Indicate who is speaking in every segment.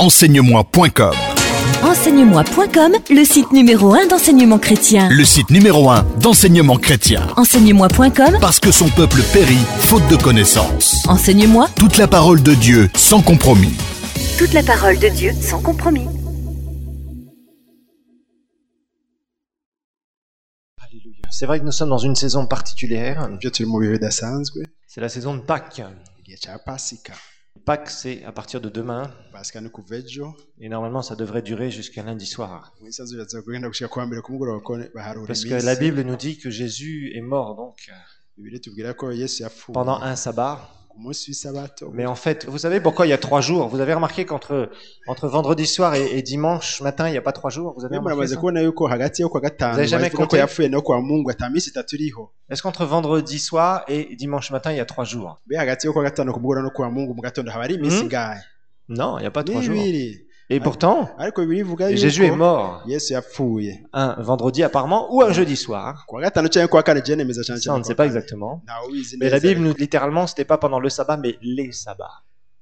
Speaker 1: Enseigne-moi.com.
Speaker 2: Enseigne-moi.com, le site numéro 1 d'enseignement chrétien.
Speaker 1: Le site numéro 1 d'enseignement chrétien.
Speaker 2: Enseigne-moi.com,
Speaker 1: Parce que son peuple périt faute de connaissances.
Speaker 2: Enseigne-moi,
Speaker 1: Toute la parole de Dieu sans compromis.
Speaker 2: toute la parole de Dieu sans compromis.
Speaker 3: Alléluia. C'est vrai que nous sommes dans une saison particulière.
Speaker 4: Ibyo turi mu bihe bidasanzwe
Speaker 3: C'est la saison de Pâques.
Speaker 4: igihe cya pasika.
Speaker 3: Pâques, c'est à partir de demain.
Speaker 4: Pasika ni kuva ejo
Speaker 3: Et normalement, ça devrait durer jusqu'à lundi soir.
Speaker 4: mu isazi biraza kugenda gushika kuwa mbere ku mugoroba ko baharura
Speaker 3: Parce que la Bible nous dit que Jésus est mort donc
Speaker 4: Bibiliya tubwira ko Yesu yapfuye
Speaker 3: pendant un sabbat.
Speaker 4: ku munsi w'isabato.
Speaker 3: Mais en fait, vous savez pourquoi il y a 3 jours? Vous avez remarqué qu'entre vendredi soir et dimanche matin, il n'y a pas 3 jours? Vous avez remarqué
Speaker 4: muramaze
Speaker 3: ça?
Speaker 4: kubona yuko hagati yo kwa gatanu
Speaker 3: Vous avez jamais
Speaker 4: bavuga ko
Speaker 3: compté?
Speaker 4: yapfuye no kwa Mungu ata minsi itatu iriho.
Speaker 3: Est-ce qu'entre vendredi soir et dimanche matin, il y a 3 jours?
Speaker 4: Be hagati yo kwa gatanu ku mugoroba no kwa Mungu mu gatondo haba ari iminsi ngahe?
Speaker 3: Non, il n'y a pas 3 jours.
Speaker 4: Bibiri.
Speaker 3: Et pourtant,
Speaker 4: Ariko Bibiliya ivuga yuko
Speaker 3: Jésus est mort
Speaker 4: Yesu yapfuye
Speaker 3: un vendredi apparemment ou un jeudi soir.
Speaker 4: kwa gatanu cyangwa kwa kane je nemeza cyane
Speaker 3: Ça, on ne sait pas exactement.
Speaker 4: ntawe ubizi
Speaker 3: Mais la
Speaker 4: neza.
Speaker 3: Bible nous littéralement, c'était pas pendant le sabbat, mais les sabbats.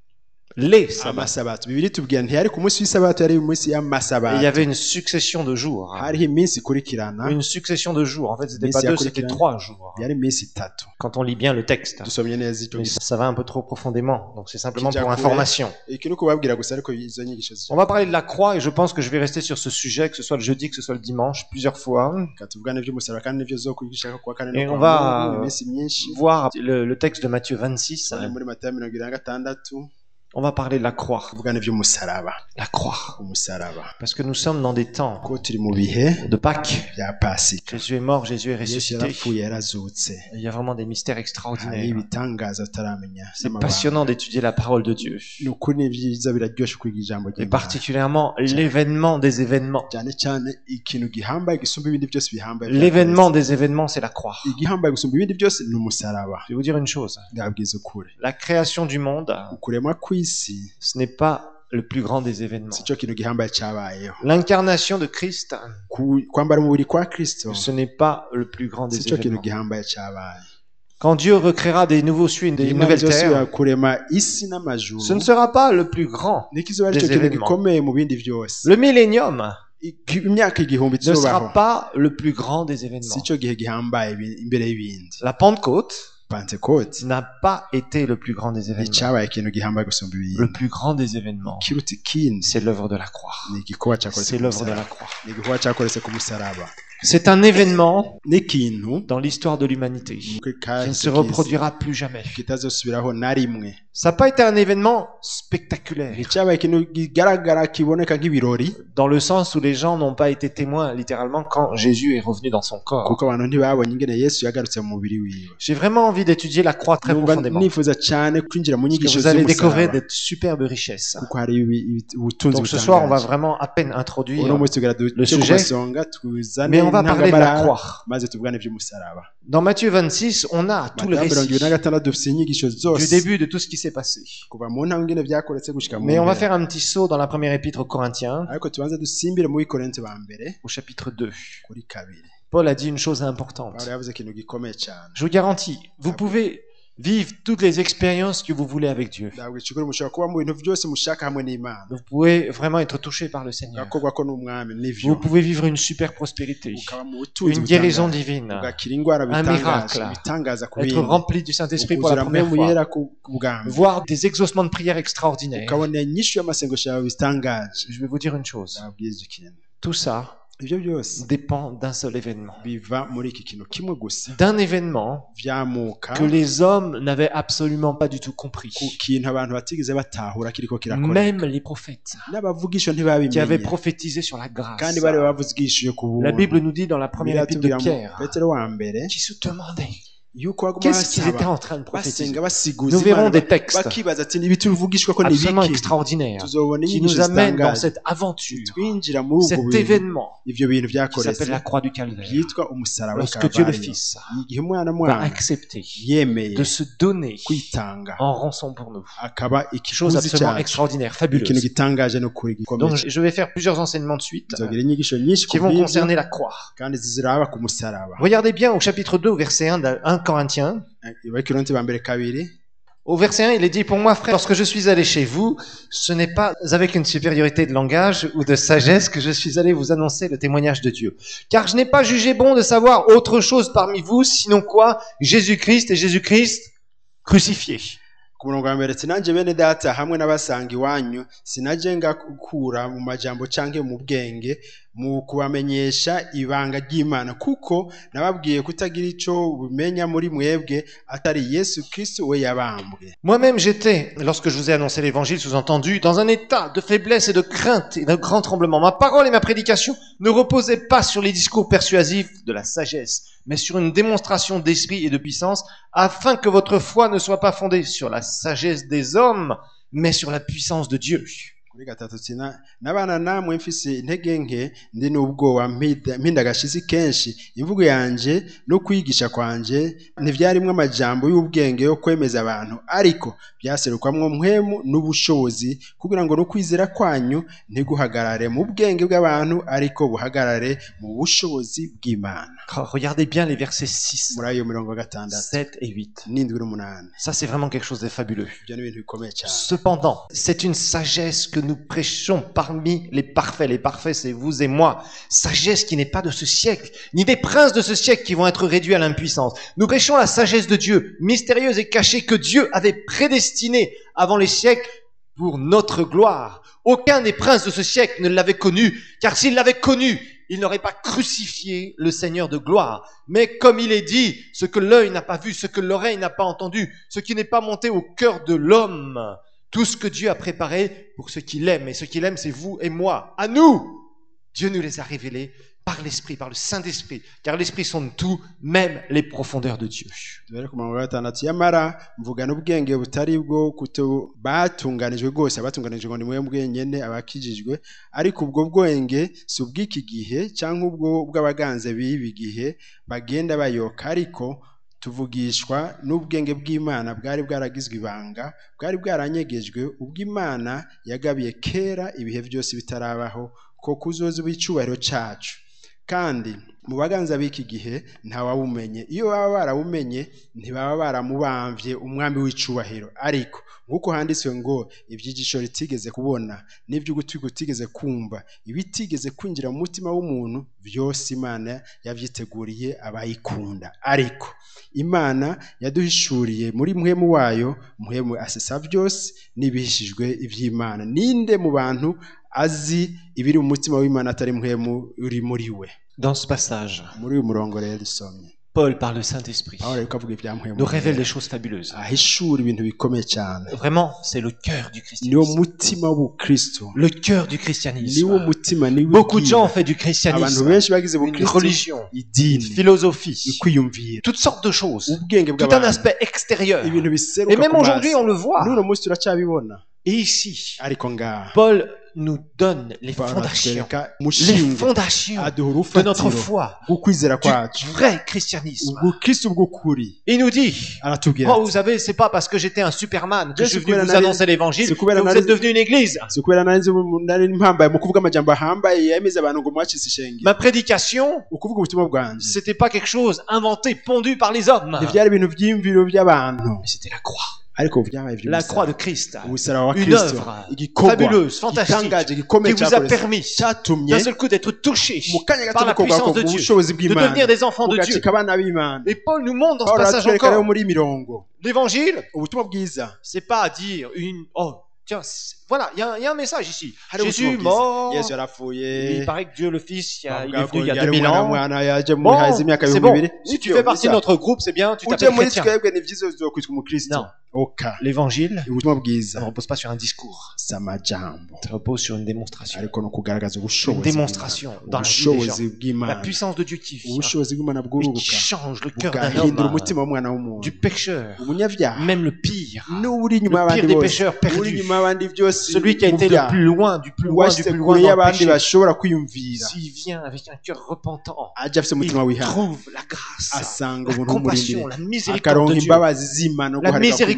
Speaker 3: Les sabbats.
Speaker 4: amasabato Bibiliya itubwira ntiyari ku munsi w'isabato yari umunsi
Speaker 3: Et il y
Speaker 4: y'amasabato
Speaker 3: avait une succession de jours.
Speaker 4: hariho iminsi ikurikirana
Speaker 3: Une succession de jours. En fait, c'était
Speaker 4: Mais
Speaker 3: pas
Speaker 4: c'est
Speaker 3: 2,
Speaker 4: à
Speaker 3: c'était
Speaker 4: côté,
Speaker 3: 3 jours.
Speaker 4: yari iminsi itatu
Speaker 3: Quand on lit bien le texte.
Speaker 4: dusomye neza icyo
Speaker 3: Mais
Speaker 4: gisa
Speaker 3: ça va un peu trop profondément. Donc c'est simplement
Speaker 4: Qui
Speaker 3: pour
Speaker 4: j'avouais.
Speaker 3: information.
Speaker 4: iki ni ukubabwira gusa ariko izo nyigisho
Speaker 3: On va parler de la croix et je pense que je vais rester sur ce sujet, que ce soit le jeudi, que ce soit le dimanche, plusieurs fois.
Speaker 4: katuvugane by'umusaraba kandi nivyo zokwigisha kwa kane
Speaker 3: Et
Speaker 4: no
Speaker 3: on
Speaker 4: kwa
Speaker 3: va
Speaker 4: Mungu iminsi myinshi
Speaker 3: voir le texte de Matthieu 26.
Speaker 4: ari muri Matayo 26
Speaker 3: On va parler de la croix.
Speaker 4: tuvugane by'umusaraba
Speaker 3: La croix.
Speaker 4: umusaraba
Speaker 3: Parce que nous sommes dans des temps
Speaker 4: ko turi mu bihe
Speaker 3: de Pâques.
Speaker 4: bya pasika
Speaker 3: Jésus est mort, Jésus est
Speaker 4: Yesu
Speaker 3: ressuscité.
Speaker 4: yarapfuye yarazutse
Speaker 3: Il y a vraiment des mystères
Speaker 4: hari
Speaker 3: extraordinaires.
Speaker 4: ibitangaza utaramenya
Speaker 3: C'est passionnant d'étudier la parole de Dieu.
Speaker 4: ni ukuri ni byiza biraryoshe kwiga ijambo
Speaker 3: Et
Speaker 4: ry'Imana
Speaker 3: particulièrement l'événement des événements.
Speaker 4: cyane cyane ikintu gihambaye gisumba ibindi byose bihambaye
Speaker 3: L'événement des événements, c'est la croix.
Speaker 4: igihambaye gusumba ibindi byose ni umusaraba
Speaker 3: Je vais vous dire une chose.
Speaker 4: ndabwiza ukuri
Speaker 3: La création du monde,
Speaker 4: ukuremwa kw'isi
Speaker 3: ce n'est pas le plus grand des événements.
Speaker 4: si cyo kintu gihambaye cyabayeho
Speaker 3: L'incarnation de Christ,
Speaker 4: kwambara umubiri kwa Kristo
Speaker 3: ce n'est pas le plus grand des
Speaker 4: si cyo kintu
Speaker 3: événements.
Speaker 4: gihambaye cyabaye
Speaker 3: Quand Dieu recréera des nouveaux cieux et des
Speaker 4: Imana
Speaker 3: nouvelles
Speaker 4: izosubira
Speaker 3: terres,
Speaker 4: kurema isi n'amajuru
Speaker 3: ce ne sera pas le plus grand.
Speaker 4: nikizoba ari cyo
Speaker 3: des
Speaker 4: kintu
Speaker 3: événements.
Speaker 4: gikomeye mu bindi byose
Speaker 3: Le millénium
Speaker 4: imyaka igihumbi
Speaker 3: ne sera
Speaker 4: izobaho
Speaker 3: pas le plus grand des
Speaker 4: si
Speaker 3: événements.
Speaker 4: cyo gihe gihambaye imbere y'ibindi
Speaker 3: La Pentecôte
Speaker 4: Pentecote
Speaker 3: n'a pas été le plus grand des événements.
Speaker 4: icyabaye ikintu gihambaye gusumba ibindi
Speaker 3: Le plus grand des événements,
Speaker 4: ikiruta ikindi
Speaker 3: c'est l'œuvre de la croix.
Speaker 4: ni igikorwa cyakoretse
Speaker 3: C'est
Speaker 4: ku
Speaker 3: l'œuvre de
Speaker 4: musaraba
Speaker 3: la croix.
Speaker 4: ni igikorwa cyakoretse ku musaraba
Speaker 3: C'est un événement
Speaker 4: n'ikintu
Speaker 3: dans l'histoire de l'humanité qui
Speaker 4: kuri
Speaker 3: ne
Speaker 4: kahise
Speaker 3: se
Speaker 4: k'isi
Speaker 3: reproduira plus jamais.
Speaker 4: kitazosubiraho na rimwe
Speaker 3: Ça n'a pas été un événement spectaculaire,
Speaker 4: icyabaye ikintu kigaragara kiboneka nk'ibirori
Speaker 3: dans le sens où les gens n'ont pas été témoins littéralement quand Jésus est revenu dans son corps.
Speaker 4: kuko abantu ntibabonye ingene Yesu yagarutse mu mubiri wiwe
Speaker 3: J'ai vraiment envie d'étudier la croix très
Speaker 4: Numva
Speaker 3: profondément.
Speaker 4: nifuza cyane kwinjira mu
Speaker 3: Parce que
Speaker 4: nyigisho
Speaker 3: vous allez découvrir
Speaker 4: z'umusaraba
Speaker 3: de superbes richesses.
Speaker 4: kuko hari ubutunzi
Speaker 3: Donc ce soir, on va
Speaker 4: butangaje
Speaker 3: vraiment à peine introduire,
Speaker 4: uno munsi tugira
Speaker 3: le
Speaker 4: duce ku
Speaker 3: sujet,
Speaker 4: masonga tuzane
Speaker 3: mais on va parler de la
Speaker 4: intangamara
Speaker 3: croix.
Speaker 4: maze tuvugane iby'umusaraba
Speaker 3: Dans Matthieu 26, on a tout le
Speaker 4: Matayo
Speaker 3: récit
Speaker 4: 26 dufite inyigisho
Speaker 3: du
Speaker 4: zose
Speaker 3: début de tout ce qui s'est passé.
Speaker 4: kuva mu ntango ingene byakoretse gushika mu
Speaker 3: Mais on va
Speaker 4: mpera.
Speaker 3: faire un petit saut dans la première épître aux Corinthiens,
Speaker 4: ariko tubanze dusimbire mu Bikorinte ba mbere
Speaker 3: au chapitre 2.
Speaker 4: kuri kabiri
Speaker 3: Paul a dit une chose importante.
Speaker 4: Pawulo yavuze ikintu gikomeye cyane
Speaker 3: Je vous garantis, vous pouvez vivre toutes les expériences que vous voulez avec Dieu.
Speaker 4: ndabwo ikigoro mushobora kuba mu bintu byose mushaka hamwe n'Imana
Speaker 3: Vous pouvez vraiment être touché par le Seigneur.
Speaker 4: gakorwa ko n'umwami
Speaker 3: Vous
Speaker 4: n'ivyo
Speaker 3: pouvez vivre une super prospérité,
Speaker 4: ukaba mu butunzi
Speaker 3: une guérison
Speaker 4: butangaje,
Speaker 3: divine,
Speaker 4: ugakira indwara
Speaker 3: un
Speaker 4: bitangaje
Speaker 3: miracle,
Speaker 4: bitangaza ku
Speaker 3: être
Speaker 4: bindi
Speaker 3: rempli du Saint-Esprit pour la
Speaker 4: ukuzura
Speaker 3: première
Speaker 4: mpemu
Speaker 3: fois,
Speaker 4: yera ku bwa mbere
Speaker 3: voir des exaucements de prière extraordinaires.
Speaker 4: ukabona inyishu y'amasengesho yawe bitangaje
Speaker 3: Je vais vous dire une chose.
Speaker 4: ndababwiza ikintu
Speaker 3: Tout ça
Speaker 4: ivyo byose
Speaker 3: dépend d'un seul événement.
Speaker 4: biva muri iki kintu kimwe gusa
Speaker 3: D'un événement
Speaker 4: vyamuka
Speaker 3: que les hommes n'avaient absolument pas du tout compris.
Speaker 4: ku kintu abantu batigeze batahura kiriko kirakoreka
Speaker 3: Même les prophètes
Speaker 4: n'abavugisho
Speaker 3: qui avaient
Speaker 4: ntibabimenye
Speaker 3: prophétisé sur la grâce.
Speaker 4: kandi bari bavugishije ku
Speaker 3: La
Speaker 4: buntu
Speaker 3: Bible nous dit dans la première épître de
Speaker 4: Biratubwira mu
Speaker 3: Pierre
Speaker 4: Petero wa mbere
Speaker 3: qui se demandaient
Speaker 4: yuko baguma
Speaker 3: qu'est-ce qu'ils étaient
Speaker 4: basaba
Speaker 3: en train de prophétiser.
Speaker 4: basenga basiguza
Speaker 3: Nous verrons
Speaker 4: Imana,
Speaker 3: des textes
Speaker 4: bakibaza ati nibi tuvugishwa ko ni
Speaker 3: absolument
Speaker 4: biki
Speaker 3: extraordinaires
Speaker 4: tuzobona
Speaker 3: qui
Speaker 4: inyigisho
Speaker 3: nous amènent dans
Speaker 4: zitangaje
Speaker 3: cette aventure,
Speaker 4: twinjira muri ubwo
Speaker 3: cet
Speaker 4: bintu
Speaker 3: événement
Speaker 4: ivyo bintu
Speaker 3: qui
Speaker 4: vyakoretse
Speaker 3: s'appelle la croix du Calvaire.
Speaker 4: byitwa umusaraba
Speaker 3: Lorsque Dieu le
Speaker 4: w'Kalvari.
Speaker 3: Fils
Speaker 4: igihe umwana
Speaker 3: va
Speaker 4: mwana
Speaker 3: accepter
Speaker 4: yemeye
Speaker 3: de se donner
Speaker 4: kwitanga
Speaker 3: en rançon pour nous.
Speaker 4: akaba
Speaker 3: Chose
Speaker 4: ikiguzi
Speaker 3: absolument
Speaker 4: cyacu
Speaker 3: extraordinaire,
Speaker 4: ikintu
Speaker 3: fabuleuse.
Speaker 4: gitangaje no kuri gikomeye
Speaker 3: Donc je vais faire plusieurs enseignements de suite
Speaker 4: tuzogira inyigisho nyinshi
Speaker 3: qui
Speaker 4: ku
Speaker 3: vont
Speaker 4: bw'ibyo,
Speaker 3: concerner la croix.
Speaker 4: kandi ziziraba ku musaraba
Speaker 3: Regardez bien au chapitre 2, au verset 1 de 1 Corinthiens.
Speaker 4: Abakorinto ba mbere kabiri
Speaker 3: Au verset 1, il est dit, pour moi, frère, lorsque je suis allé chez vous, ce n'est pas avec une supériorité de langage ou de sagesse que je suis allé vous annoncer le témoignage de Dieu. Car je n'ai pas jugé bon de savoir autre chose parmi vous, sinon quoi? Jésus-Christ et Jésus-Christ crucifié.
Speaker 4: ku murongo wa mbere ati nanjye bene data hamwe n'abasanga iwanyu sinaje ngakura mu majambo canke mu bwenge mu kubamenyesha ibanga ry'Imana kuko nababwiye kutagira ico bimenya muri mwebwe atari Yesu Kristo we yabambwe.
Speaker 3: Moi-même j'étais, lorsque je vous ai annoncé l'évangile, sous-entendu, dans un état de faiblesse et de crainte et d'un grand tremblement. Ma parole et ma prédication ne reposaient pas sur les discours persuasifs de la sagesse, mais sur une démonstration d'esprit et de puissance, afin que votre foi ne soit pas fondée sur la sagesse des hommes, mais sur la puissance de Dieu.
Speaker 4: Kuri gatatu tina nabana namwe mfise intege nke ndi n'ubwoba mpindagashitsi kenshi imvugo yanje no kwigisha kwanje ntivyarimwe amajambo y'ubwenge yo kwemeza abantu ariko byaserukamwo mpwemu n'ubushobozi kugira ngo no kwizera kwanyu ntiguhagarare mu bwenge bw'abantu ariko buhagarare mu bushobozi bw'Imana.
Speaker 3: Regardez bien les versets 6,
Speaker 4: muri ayo mirongo gatandatu
Speaker 3: 7 et 8.
Speaker 4: n'indwi n'umunani.
Speaker 3: Ça c'est vraiment quelque chose de fabuleux.
Speaker 4: Ibyo ni ibintu bikomeye cyane.
Speaker 3: Cependant, c'est une sagesse que nous prêchons parmi les parfaits. Les parfaits, c'est vous et moi. Sagesse qui n'est pas de ce siècle, ni des princes de ce siècle qui vont être réduits à l'impuissance. Nous prêchons la sagesse de Dieu, mystérieuse et cachée, que Dieu avait prédestinée avant les siècles pour notre gloire. Aucun des princes de ce siècle ne l'avait connu, car s'il l'avait connu, il n'aurait pas crucifié le Seigneur de gloire. Mais comme il est dit, ce que l'œil n'a pas vu, ce que l'oreille n'a pas entendu, ce qui n'est pas monté au cœur de l'homme, tout ce que Dieu a préparé pour ceux qui l'aiment. Et ceux qui l'aiment, c'est vous et moi. À nous, Dieu nous les a révélés par l'Esprit, par le Saint-Esprit. Car l'Esprit sonde tout, même les profondeurs de Dieu.
Speaker 4: Dore ku murongo wa gatandatu yamara mvugana ubwenge butari bwo kuto batunganijwe rwose abatunganijwe ngo ni mwe mbwenyene abakijijwe ariko ubwo bwenge si ubw'iki gihe cyangwa ubwo bw'abaganze b'ibi gihe bagenda bayoka ariko tuvugishwa n'ubwenge bw'Imana bwari bwaragizwe ibanga bwari bwaranyegejwe ubw'Imana yagabiye kera ibihe byose bitarabaho ko kuzoza bw'icubahiro cacu kandi mu baganza b'iki gihe ntawawumenye iyo baba barawumenye ntibaba baramubamvye umwami w'icubahiro ariko nk'uko handitswe ngo iby'igisho ritigeze kubona n'iby'ugutwi gutigeze kumva ibitigeze kwinjira mu mutima w'umuntu byose Imana yavyiteguriye abayikunda ariko Imana yaduhishuriye muri mpwemu wayo mpwemu asesa byose n'ibihishijwe ivy'Imana ninde mu bantu azi ibiri mu mutima w'Imana atari mpwemu uri muri we.
Speaker 3: Dans ce passage,
Speaker 4: muri uyu murongo rero dusomye
Speaker 3: Paul, par le Saint-Esprit, nous révèle des choses fabuleuses. Vraiment, c'est le cœur du christianisme. Le cœur du christianisme. Beaucoup de gens ont fait du christianisme une religion, une philosophie, toutes sortes de choses, tout un aspect extérieur. Et même aujourd'hui, on le voit. Et ici, Paul nous donne les fondations de notre foi, du vrai christianisme. Il nous dit, oh, vous savez, c'est pas parce que j'étais un Superman que je suis venu vous annoncer l'évangile que vous êtes devenu une église. Ma prédication, c'était pas quelque chose inventé, pondu par les hommes. Mais c'était la croix. La croix de Christ, une œuvre fabuleuse, fantastique, qui vous a permis d'un seul coup d'être touché par la puissance de Dieu, de devenir des enfants de Dieu. Et Paul nous montre dans ce passage encore, l'évangile, c'est pas à dire tiens, voilà, il y a un message ici. Jésus mort. Il paraît que Dieu le Fils, il est venu il y a 2000 ans. Bon, c'est bon. Si tu fais partie de notre groupe, c'est bien, tu t'appelles chrétien. Non. L'évangile ne repose pas sur un discours. Ça repose sur une démonstration. Une démonstration dans la vie des gens. La puissance de Dieu qui vient et qui change le cœur d'un homme, du pécheur, même le pire des pécheurs perdus. Celui qui a été le plus loin du plus loin dans le péché. S'il vient avec un cœur repentant, il trouve la grâce, la compassion, la miséricorde de Dieu. La miséricorde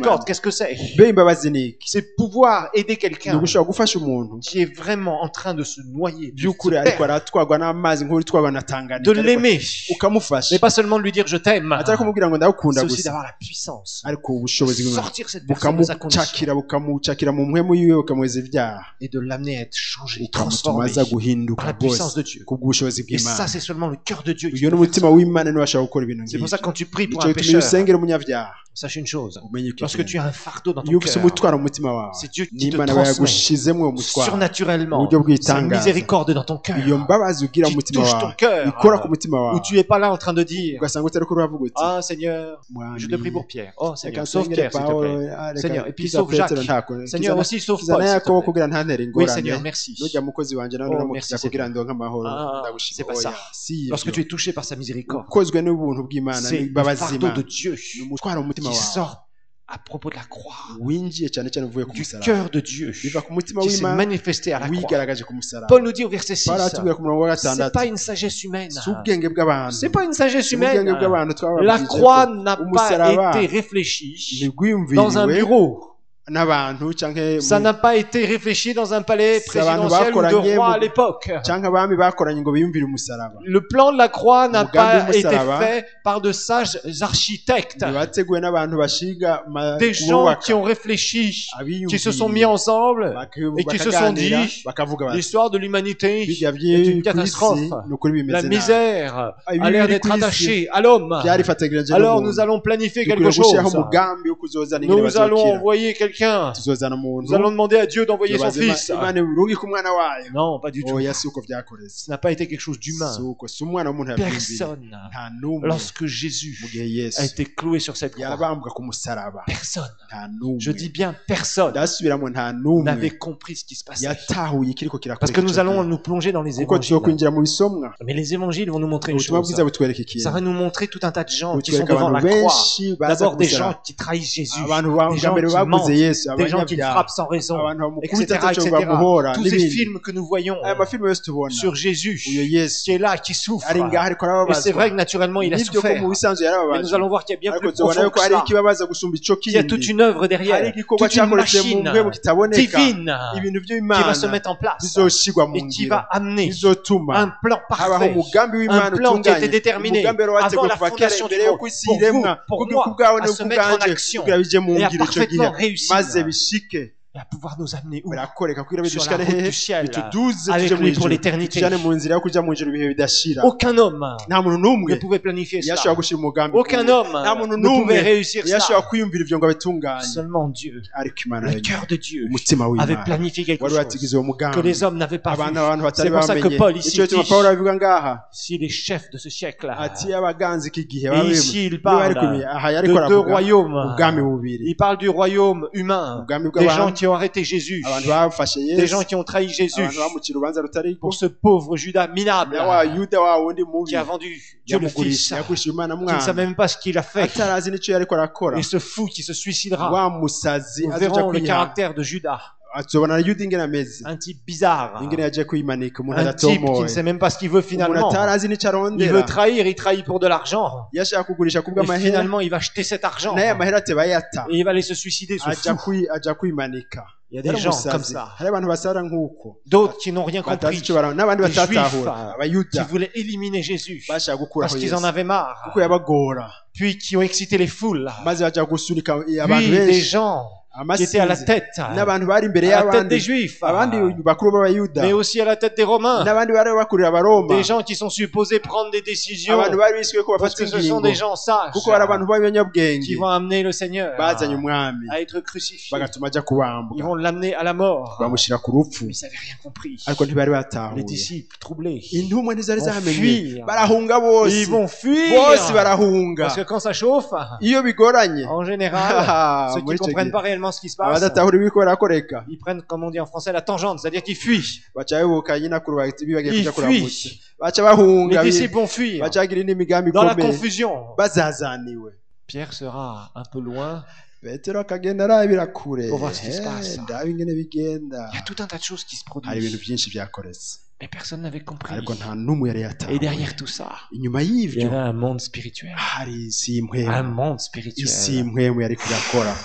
Speaker 3: miséricorde, qu'est-ce que c'est?
Speaker 4: Be imbabazi ni iki?
Speaker 3: C'est pouvoir aider
Speaker 4: Ni
Speaker 3: quelqu'un
Speaker 4: ugushobora gufasha umuntu
Speaker 3: qui est vraiment en train de se noyer, de
Speaker 4: by'ukuri
Speaker 3: se
Speaker 4: ariko
Speaker 3: perdre,
Speaker 4: aratwarwa n'amazi nk'uritwarwa na Tanganyika,
Speaker 3: de l'aimer.
Speaker 4: ukamufasha
Speaker 3: Mais pas seulement de lui dire je t'aime,
Speaker 4: atari kumubwira ngo ndagukunda
Speaker 3: c'est aussi
Speaker 4: gusa,
Speaker 3: d'avoir la puissance
Speaker 4: ariko ubushobozi
Speaker 3: de
Speaker 4: bw'Imana
Speaker 3: sortir cette personne de sa condition
Speaker 4: bukamucakira mu mpwemu yiwe bukamuheza ibyaha,
Speaker 3: et de l'amener à être changé,
Speaker 4: ukamutuma
Speaker 3: transformé
Speaker 4: aza guhinduka
Speaker 3: par la
Speaker 4: rwose
Speaker 3: puissance de Dieu.
Speaker 4: kubw'ubushobozi
Speaker 3: Et ça,
Speaker 4: bw'Imana.
Speaker 3: c'est seulement le cœur de Dieu qui
Speaker 4: Uyo
Speaker 3: peut
Speaker 4: ni
Speaker 3: faire ça.
Speaker 4: umutima w'Imana niwe ashobora gukora ibintu
Speaker 3: C'est pour ça
Speaker 4: nk'ibyo.
Speaker 3: que quand tu pries pour
Speaker 4: Nicyo
Speaker 3: un
Speaker 4: gituma iyo
Speaker 3: pécheur,
Speaker 4: usengera umunyabyaha
Speaker 3: sache une chose,
Speaker 4: umenye iki
Speaker 3: lorsque
Speaker 4: kintu.
Speaker 3: tu as un fardeau dans
Speaker 4: Iyo
Speaker 3: ton
Speaker 4: ufite
Speaker 3: cœur,
Speaker 4: umutwaro mu mutima wawe
Speaker 3: c'est Dieu qui te
Speaker 4: n'Imana
Speaker 3: transmet
Speaker 4: yagushizemo uwo mutwaro,
Speaker 3: surnaturellement
Speaker 4: uburyo
Speaker 3: sa
Speaker 4: bw'itangaza,
Speaker 3: miséricorde dans ton cœur,
Speaker 4: iyo mbabazi ugira mu
Speaker 3: qui
Speaker 4: mutima
Speaker 3: touche ton
Speaker 4: wawe
Speaker 3: cœur,
Speaker 4: ikora ku mutima wawe,
Speaker 3: où tu es pas là en train de dire
Speaker 4: ugasanga utari ko uravuga uti
Speaker 3: ah Seigneur,
Speaker 4: Mwami,
Speaker 3: je te prie pour Pierre, oh
Speaker 4: reka
Speaker 3: Seigneur, sauve
Speaker 4: nsengere
Speaker 3: Pierre s'il te
Speaker 4: Pawulo,
Speaker 3: plaît,
Speaker 4: reka
Speaker 3: Seigneur, et puis
Speaker 4: kiza
Speaker 3: sauve
Speaker 4: Petero
Speaker 3: Jacques,
Speaker 4: ntako,
Speaker 3: Seigneur aussi sauve
Speaker 4: kizana
Speaker 3: Paul s'il te
Speaker 4: Yakobo
Speaker 3: plaît.
Speaker 4: kugira ntantere
Speaker 3: Oui
Speaker 4: ingorane,
Speaker 3: Seigneur, merci.
Speaker 4: nujya mukozi wanje nawe
Speaker 3: Oh,
Speaker 4: ndamukiza
Speaker 3: merci,
Speaker 4: kugira ndonke amahoro,
Speaker 3: Ah,
Speaker 4: ndagushima.
Speaker 3: c'est pas ça.
Speaker 4: Oya, si
Speaker 3: Lorsque
Speaker 4: ibyo.
Speaker 3: tu es touché par sa miséricorde,
Speaker 4: ukozwe n'ubuntu bw'Imana
Speaker 3: c'est le
Speaker 4: n'imbabazi
Speaker 3: fardeau
Speaker 4: z'Imana,
Speaker 3: de Dieu
Speaker 4: ni umutwaro mu mutima
Speaker 3: qui
Speaker 4: wawe
Speaker 3: sort à propos de la croix,
Speaker 4: winjiye cyane cyane uvuye ku
Speaker 3: du
Speaker 4: musaraba,
Speaker 3: cœur de Dieu
Speaker 4: biva ku mutima
Speaker 3: qui s'est
Speaker 4: w'Imana
Speaker 3: manifesté à la croix.
Speaker 4: wigaragaje ku musaraba.
Speaker 3: Paul nous dit au verset 6,
Speaker 4: Pawulo aratubwira ku murongo wa
Speaker 3: c'est
Speaker 4: gatandatu,
Speaker 3: pas une sagesse humaine,
Speaker 4: si ubwenge bw'abantu,
Speaker 3: c'est pas une sagesse
Speaker 4: si ubwenge
Speaker 3: humaine.
Speaker 4: bw'abantu
Speaker 3: La
Speaker 4: twababwije
Speaker 3: croix
Speaker 4: ko
Speaker 3: n'a
Speaker 4: umusaraba
Speaker 3: pas été réfléchie
Speaker 4: ntigwiyumviriwe
Speaker 3: dans un bureau.
Speaker 4: n'abantu canke
Speaker 3: Ça n'a pas été réfléchi dans un palais
Speaker 4: C'est abantu
Speaker 3: présidentiel ou
Speaker 4: bakoranye
Speaker 3: de roi à
Speaker 4: mu-
Speaker 3: l'époque.
Speaker 4: canke abami bakoranye ngo biyumvire umusaraba,
Speaker 3: Le plan de la croix n'a
Speaker 4: Umugambi
Speaker 3: pas été
Speaker 4: w'umusaraba
Speaker 3: fait par de sages architectes,
Speaker 4: ntibateguwe n'abantu bashiga
Speaker 3: des gens qui ont réfléchi, qui se sont mis ensemble et qui se sont dit
Speaker 4: bakavuga bati
Speaker 3: l'histoire de l'humanité
Speaker 4: bijya
Speaker 3: est une
Speaker 4: by'isi
Speaker 3: catastrophe.
Speaker 4: ni ukuri
Speaker 3: La
Speaker 4: bimeze nabi,
Speaker 3: misère
Speaker 4: Ah,
Speaker 3: a l'air
Speaker 4: biri
Speaker 3: d'être
Speaker 4: ku isi
Speaker 3: attachée à l'homme.
Speaker 4: byarifatanyije
Speaker 3: Alors
Speaker 4: n'umuntu.
Speaker 3: nous allons planifier
Speaker 4: Dukwiye
Speaker 3: quelque chose.
Speaker 4: gushyiraho umugambi wo kuzozana ingene
Speaker 3: Nous allons
Speaker 4: bazokira,
Speaker 3: envoyer quelqu'un.
Speaker 4: tuzozana umuntu
Speaker 3: Nous allons demander à Dieu d'envoyer son
Speaker 4: tubaze
Speaker 3: fils.
Speaker 4: Imana irungike umwana wayo.
Speaker 3: Non, pas du tout.
Speaker 4: Oya si uko byakoretse,
Speaker 3: Ce n'a pas été quelque chose d'humain.
Speaker 4: si uko si umwana w'umuntu yabyumviriye,
Speaker 3: Personne,
Speaker 4: nta n'umwe
Speaker 3: lorsque Jésus
Speaker 4: mu gihe Yesu
Speaker 3: a été cloué sur cette croix,
Speaker 4: yabambwa ku musaraba,
Speaker 3: personne,
Speaker 4: nta n'umwe,
Speaker 3: je dis bien personne,
Speaker 4: ndasubiramo nta n'umwe
Speaker 3: n'avait compris ce qui se passait.
Speaker 4: yatahuye ikiriko kirakoreka
Speaker 3: Parce que nous
Speaker 4: ico
Speaker 3: allons
Speaker 4: gihe.
Speaker 3: nous plonger dans les
Speaker 4: kuko
Speaker 3: évangiles.
Speaker 4: tuzokwinjira mu bisomwa,
Speaker 3: Mais les évangiles vont nous montrer une
Speaker 4: ubutumwa
Speaker 3: chose.
Speaker 4: bwiza butwereka
Speaker 3: Ça
Speaker 4: ikintu,
Speaker 3: va nous montrer tout un tas de gens qui sont
Speaker 4: butwereka
Speaker 3: devant la
Speaker 4: abantu
Speaker 3: croix.
Speaker 4: benshi baza
Speaker 3: D'abord
Speaker 4: ku
Speaker 3: des
Speaker 4: musaraba,
Speaker 3: gens qui trahissent Jésus,
Speaker 4: abantu
Speaker 3: des
Speaker 4: bwa
Speaker 3: gens
Speaker 4: mbere
Speaker 3: qui
Speaker 4: baguze
Speaker 3: mentent,
Speaker 4: Yesu,
Speaker 3: des gens qui le
Speaker 4: abanyabyaha,
Speaker 3: frappent sans raison,
Speaker 4: abantu
Speaker 3: etc.
Speaker 4: bamukubita ataco
Speaker 3: etc.
Speaker 4: bamuhora
Speaker 3: Tous ces
Speaker 4: n'ibindi.
Speaker 3: films que nous voyons
Speaker 4: Aya mafilime yose tubona
Speaker 3: sur Jésus
Speaker 4: uyo Yesu
Speaker 3: qui est là, qui souffre.
Speaker 4: ari ngaho ariko
Speaker 3: Et
Speaker 4: arababazwa,
Speaker 3: c'est vrai que naturellement il a
Speaker 4: nibyo ko
Speaker 3: souffert.
Speaker 4: mu bisanzwe
Speaker 3: Mais nous
Speaker 4: yarababazwa,
Speaker 3: allons voir qu'il y a bien
Speaker 4: ariko
Speaker 3: plus
Speaker 4: tubona
Speaker 3: profond
Speaker 4: yuko
Speaker 3: que
Speaker 4: hari
Speaker 3: ça.
Speaker 4: ikibabaza gusumba ico
Speaker 3: Il y a toute
Speaker 4: kindi,
Speaker 3: une œuvre
Speaker 4: hari
Speaker 3: derrière,
Speaker 4: igikorwa
Speaker 3: toute une
Speaker 4: cyakoretse mu
Speaker 3: machine
Speaker 4: mpwemu kitaboneka,
Speaker 3: divine
Speaker 4: ibintu
Speaker 3: qui va
Speaker 4: by'Imana
Speaker 3: se mettre en place
Speaker 4: bizoshigwa mu
Speaker 3: et qui
Speaker 4: ngiro,
Speaker 3: va amener
Speaker 4: bizotuma
Speaker 3: un plan
Speaker 4: habaho
Speaker 3: parfait,
Speaker 4: umugambi w'Imana
Speaker 3: un plan qui a été
Speaker 4: utunganye,
Speaker 3: déterminé
Speaker 4: umugambi wari wateguwe
Speaker 3: avant la
Speaker 4: kuva kera
Speaker 3: fondation du
Speaker 4: mbere yo
Speaker 3: monde
Speaker 4: kw'isi
Speaker 3: pour
Speaker 4: iremwa,
Speaker 3: vous, pour
Speaker 4: kubw'uko
Speaker 3: moi,
Speaker 4: bwawe
Speaker 3: à se
Speaker 4: n'ubwo
Speaker 3: mettre en
Speaker 4: bwanje
Speaker 3: action
Speaker 4: kugira bije mu
Speaker 3: et à
Speaker 4: ngiro ico gihe
Speaker 3: parfaitement réussir
Speaker 4: maze bishike,
Speaker 3: et à pouvoir nous amener où?
Speaker 4: birakoreka kugira
Speaker 3: Sur
Speaker 4: bidushikane
Speaker 3: la route
Speaker 4: hehe,
Speaker 3: du ciel,
Speaker 4: bituduze
Speaker 3: avec
Speaker 4: tuje mu
Speaker 3: lui pour
Speaker 4: ijuru,
Speaker 3: l'éternité.
Speaker 4: tujane mu nzira yo kuja mu ijuru ibihe bidashira.
Speaker 3: Aucun homme
Speaker 4: Nta muntu
Speaker 3: ne
Speaker 4: n'umwe
Speaker 3: pouvait planifier
Speaker 4: yashobora
Speaker 3: cela.
Speaker 4: gushira umugambi
Speaker 3: Aucun
Speaker 4: nk'uwo.
Speaker 3: homme
Speaker 4: Nta muntu
Speaker 3: ne
Speaker 4: n'umwe
Speaker 3: pouvait réussir
Speaker 4: yashobora
Speaker 3: ça.
Speaker 4: kwiyumvira ivyo ngo abitunganye,
Speaker 3: Seulement Dieu,
Speaker 4: ariko Imana
Speaker 3: le
Speaker 4: yonyine,
Speaker 3: cœur de Dieu,
Speaker 4: umutima
Speaker 3: avait
Speaker 4: w'Imana
Speaker 3: planifié quelque
Speaker 4: wari
Speaker 3: chose
Speaker 4: watigize uwo mugambi
Speaker 3: que les hommes n'avaient pas
Speaker 4: abantu
Speaker 3: vu.
Speaker 4: batari
Speaker 3: C'est pour ça que
Speaker 4: bamenye.
Speaker 3: Paul ici
Speaker 4: Ico gituma
Speaker 3: dit,
Speaker 4: Pawulo abivuga ngaha
Speaker 3: si les chefs de ce siècle,
Speaker 4: ati abaganzi iki gihe
Speaker 3: et ici il parle de
Speaker 4: ariko
Speaker 3: deux
Speaker 4: aravuga
Speaker 3: royaumes.
Speaker 4: ubwami bubiri,
Speaker 3: Il parle du royaume humain,
Speaker 4: ubwami
Speaker 3: des gens
Speaker 4: bw'abantu,
Speaker 3: qui ont arrêté Jésus,
Speaker 4: abantu bafashe
Speaker 3: des
Speaker 4: Yesu,
Speaker 3: gens qui ont trahi Jésus
Speaker 4: abantu bamucira urubanza rutari
Speaker 3: pour ce pauvre Judas minable
Speaker 4: na wa Yuda wa wundi mubi
Speaker 3: qui a vendu Dieu le Fils,
Speaker 4: yagurisha Imana
Speaker 3: qui ne savait
Speaker 4: mwana
Speaker 3: même pas ce qu'il a fait,
Speaker 4: atarazi n'ico yariko arakora,
Speaker 3: et ce fou qui se suicidera.
Speaker 4: wa musazi
Speaker 3: Nous
Speaker 4: azoja
Speaker 3: verrons le
Speaker 4: kwiha,
Speaker 3: caractère de Judas,
Speaker 4: azobona Yuda ingene ameze,
Speaker 3: un type bizarre,
Speaker 4: ingene yaje kwimanika, umuntu
Speaker 3: un type qui ne
Speaker 4: adatomoye,
Speaker 3: sait même pas ce qu'il veut
Speaker 4: umuntu
Speaker 3: finalement.
Speaker 4: atarazi n'ico
Speaker 3: Il veut
Speaker 4: arondera,
Speaker 3: trahir, il trahit pour de l'argent.
Speaker 4: yashaka kugurisha
Speaker 3: Et
Speaker 4: kubw'amahera,
Speaker 3: finalement, il va jeter cet argent
Speaker 4: naye amahera ateba yata,
Speaker 3: et il va aller se suicider, ce fou.
Speaker 4: aja kwimanika.
Speaker 3: Il y a des gens comme
Speaker 4: Yaramusazi.
Speaker 3: ça.
Speaker 4: Hari abantu basara nk'uko
Speaker 3: D'autres qui n'ont rien
Speaker 4: batazi
Speaker 3: compris,
Speaker 4: ico bara, n'abandi
Speaker 3: Des
Speaker 4: batatahura,
Speaker 3: Juifs, qui
Speaker 4: abayuda
Speaker 3: voulaient éliminer Jésus
Speaker 4: bashaka gukuraho
Speaker 3: parce qu'ils en
Speaker 4: Yesu
Speaker 3: avaient marre,
Speaker 4: kuko yabagora,
Speaker 3: puis qui ont excité les foules.
Speaker 4: maze baja gusunika abantu
Speaker 3: Puis des
Speaker 4: benshi,
Speaker 3: gens qui étaient à la
Speaker 4: amasinzi
Speaker 3: tête,
Speaker 4: n'abantu bari imbere
Speaker 3: à la tête des
Speaker 4: y'abandi,
Speaker 3: Juifs,
Speaker 4: abandi bakuru b'abayuda,
Speaker 3: mais aussi à la tête des Romains,
Speaker 4: n'abandi bari bakurira abaroma,
Speaker 3: des gens qui sont supposés prendre des décisions
Speaker 4: abantu bari biswe ko
Speaker 3: parce
Speaker 4: bafata
Speaker 3: que ce sont
Speaker 4: ingingo,
Speaker 3: des gens sages
Speaker 4: kuko bari abantu b'abanyabwenge
Speaker 3: qui vont amener le Seigneur
Speaker 4: bazanye umwami
Speaker 3: à être crucifié.
Speaker 4: bagatuma aja
Speaker 3: Ils
Speaker 4: kubambwa,
Speaker 3: vont l'amener à la mort.
Speaker 4: bamushira ku rupfu,
Speaker 3: Mais ils n'avaient rien compris.
Speaker 4: ariko ntibari
Speaker 3: Les
Speaker 4: batahuye.
Speaker 3: disciples troublés,
Speaker 4: Intumwa ntizari
Speaker 3: vont
Speaker 4: zamenye,
Speaker 3: fuir.
Speaker 4: barahunga
Speaker 3: ils
Speaker 4: bose,
Speaker 3: vont fuir
Speaker 4: bose barahunga.
Speaker 3: parce que quand ça chauffe,
Speaker 4: Iyo bigoranye,
Speaker 3: en général, ceux qui
Speaker 4: muri
Speaker 3: ne
Speaker 4: ico
Speaker 3: comprennent
Speaker 4: gihe,
Speaker 3: pas réellement ce qui se passe,
Speaker 4: abadatahura ibiko barakoreka,
Speaker 3: ils prennent, comme on dit en français, la tangente, c'est-à-dire qu'ils fuient.
Speaker 4: baca bibuka nyinakuru bibagiye
Speaker 3: Ils
Speaker 4: kuja kuramutsa,
Speaker 3: fuient.
Speaker 4: baca
Speaker 3: Les
Speaker 4: bahunga,
Speaker 3: disciples vont fuir
Speaker 4: baca bagira n'imigambi
Speaker 3: dans la
Speaker 4: ikomeye,
Speaker 3: confusion.
Speaker 4: bazazaniwe.
Speaker 3: Pierre sera un peu loin.
Speaker 4: Petero akagenda arabira kure,
Speaker 3: Pour voir ce qui se passe.
Speaker 4: ndabe ingene bigenda.
Speaker 3: Il y a tout un tas de choses qui se
Speaker 4: Hari ibintu
Speaker 3: produisent.
Speaker 4: byinshi byakoretse,
Speaker 3: Mais personne n'avait compris.
Speaker 4: ariko nta n'umwe yari
Speaker 3: Et
Speaker 4: yatahuye.
Speaker 3: derrière tout ça,
Speaker 4: Inyuma
Speaker 3: il y
Speaker 4: y'ivyo
Speaker 3: avait un monde spirituel.
Speaker 4: hari isi
Speaker 3: Un
Speaker 4: impwemu,
Speaker 3: monde
Speaker 4: isi
Speaker 3: spirituel.
Speaker 4: impwemu yariko irakora.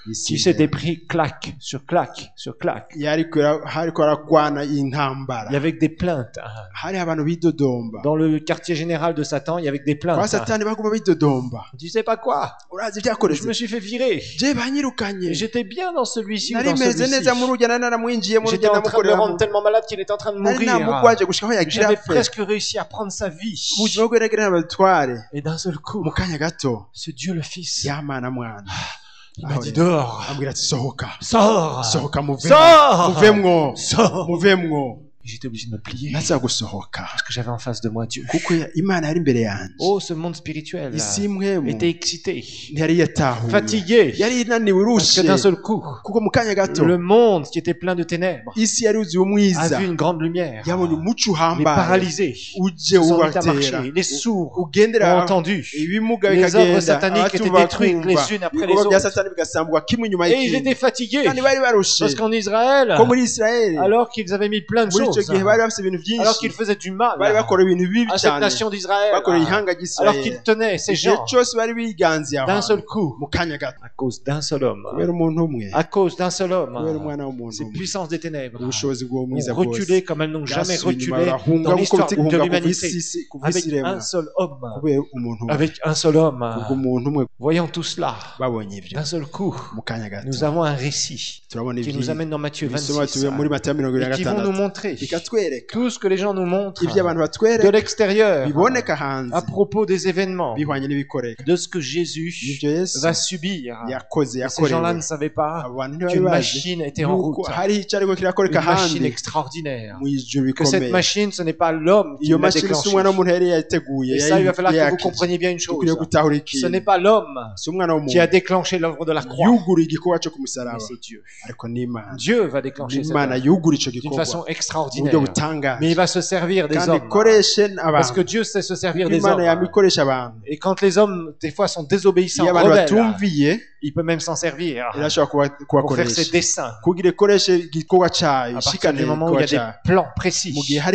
Speaker 3: qui s'était pris claque sur claque sur claque. Il y avait des plaintes. Dans le quartier général de Satan, il y avait des plaintes. Tu sais pas quoi? Je me suis fait virer. J'étais bien dans celui-ci ou dans celui-ci. J'étais en train de le rendre tellement malade qu'il était en train de mourir. J'avais presque réussi à prendre sa vie. Et d'un seul coup, ce Dieu le Fils, il m'a dit dehors. Sors. Sors. J'étais obligé de me plier parce que j'avais en face de moi Dieu. Oh, ce monde spirituel était excité, fatigué, parce que d'un seul coup, le monde qui était plein de ténèbres a vu une grande lumière. Les paralysés se sont mis à marcher, les sourds ont entendu, les œuvres sataniques étaient détruites les unes après les autres. Et ils étaient fatigués parce qu'en Israël, alors qu'ils avaient mis plein de choses, alors qu'ils faisaient du mal à cette nation d'Israël, alors qu'ils tenaient ces gens d'un seul coup, à cause d'un seul homme, ces puissances des ténèbres ont reculé comme elles n'ont jamais reculé dans l'histoire de l'humanité, avec un seul homme. Voyant tout cela, d'un seul coup, nous avons un récit qui nous amène dans Matthieu 26 et qui vont nous montrer tout ce que les gens nous montrent de l'extérieur à propos des événements, de ce que Jésus va subir. Et ces gens-là ne savaient pas qu'une machine était en route, une machine extraordinaire, que cette machine, ce n'est pas l'homme qui l'a déclenchée. Et ça, il va falloir que vous compreniez bien une chose. Ce n'est pas l'homme qui a déclenché l'œuvre de la croix, mais c'est Dieu. Dieu va déclencher cette œuvre d'une façon extraordinaire. Mais il va se servir des hommes, parce que Dieu sait se servir des hommes. Et quand les hommes, des fois, sont désobéissants, rebelles, il peut même s'en servir pour faire ses desseins. À partir du moment où il y a des plans précis.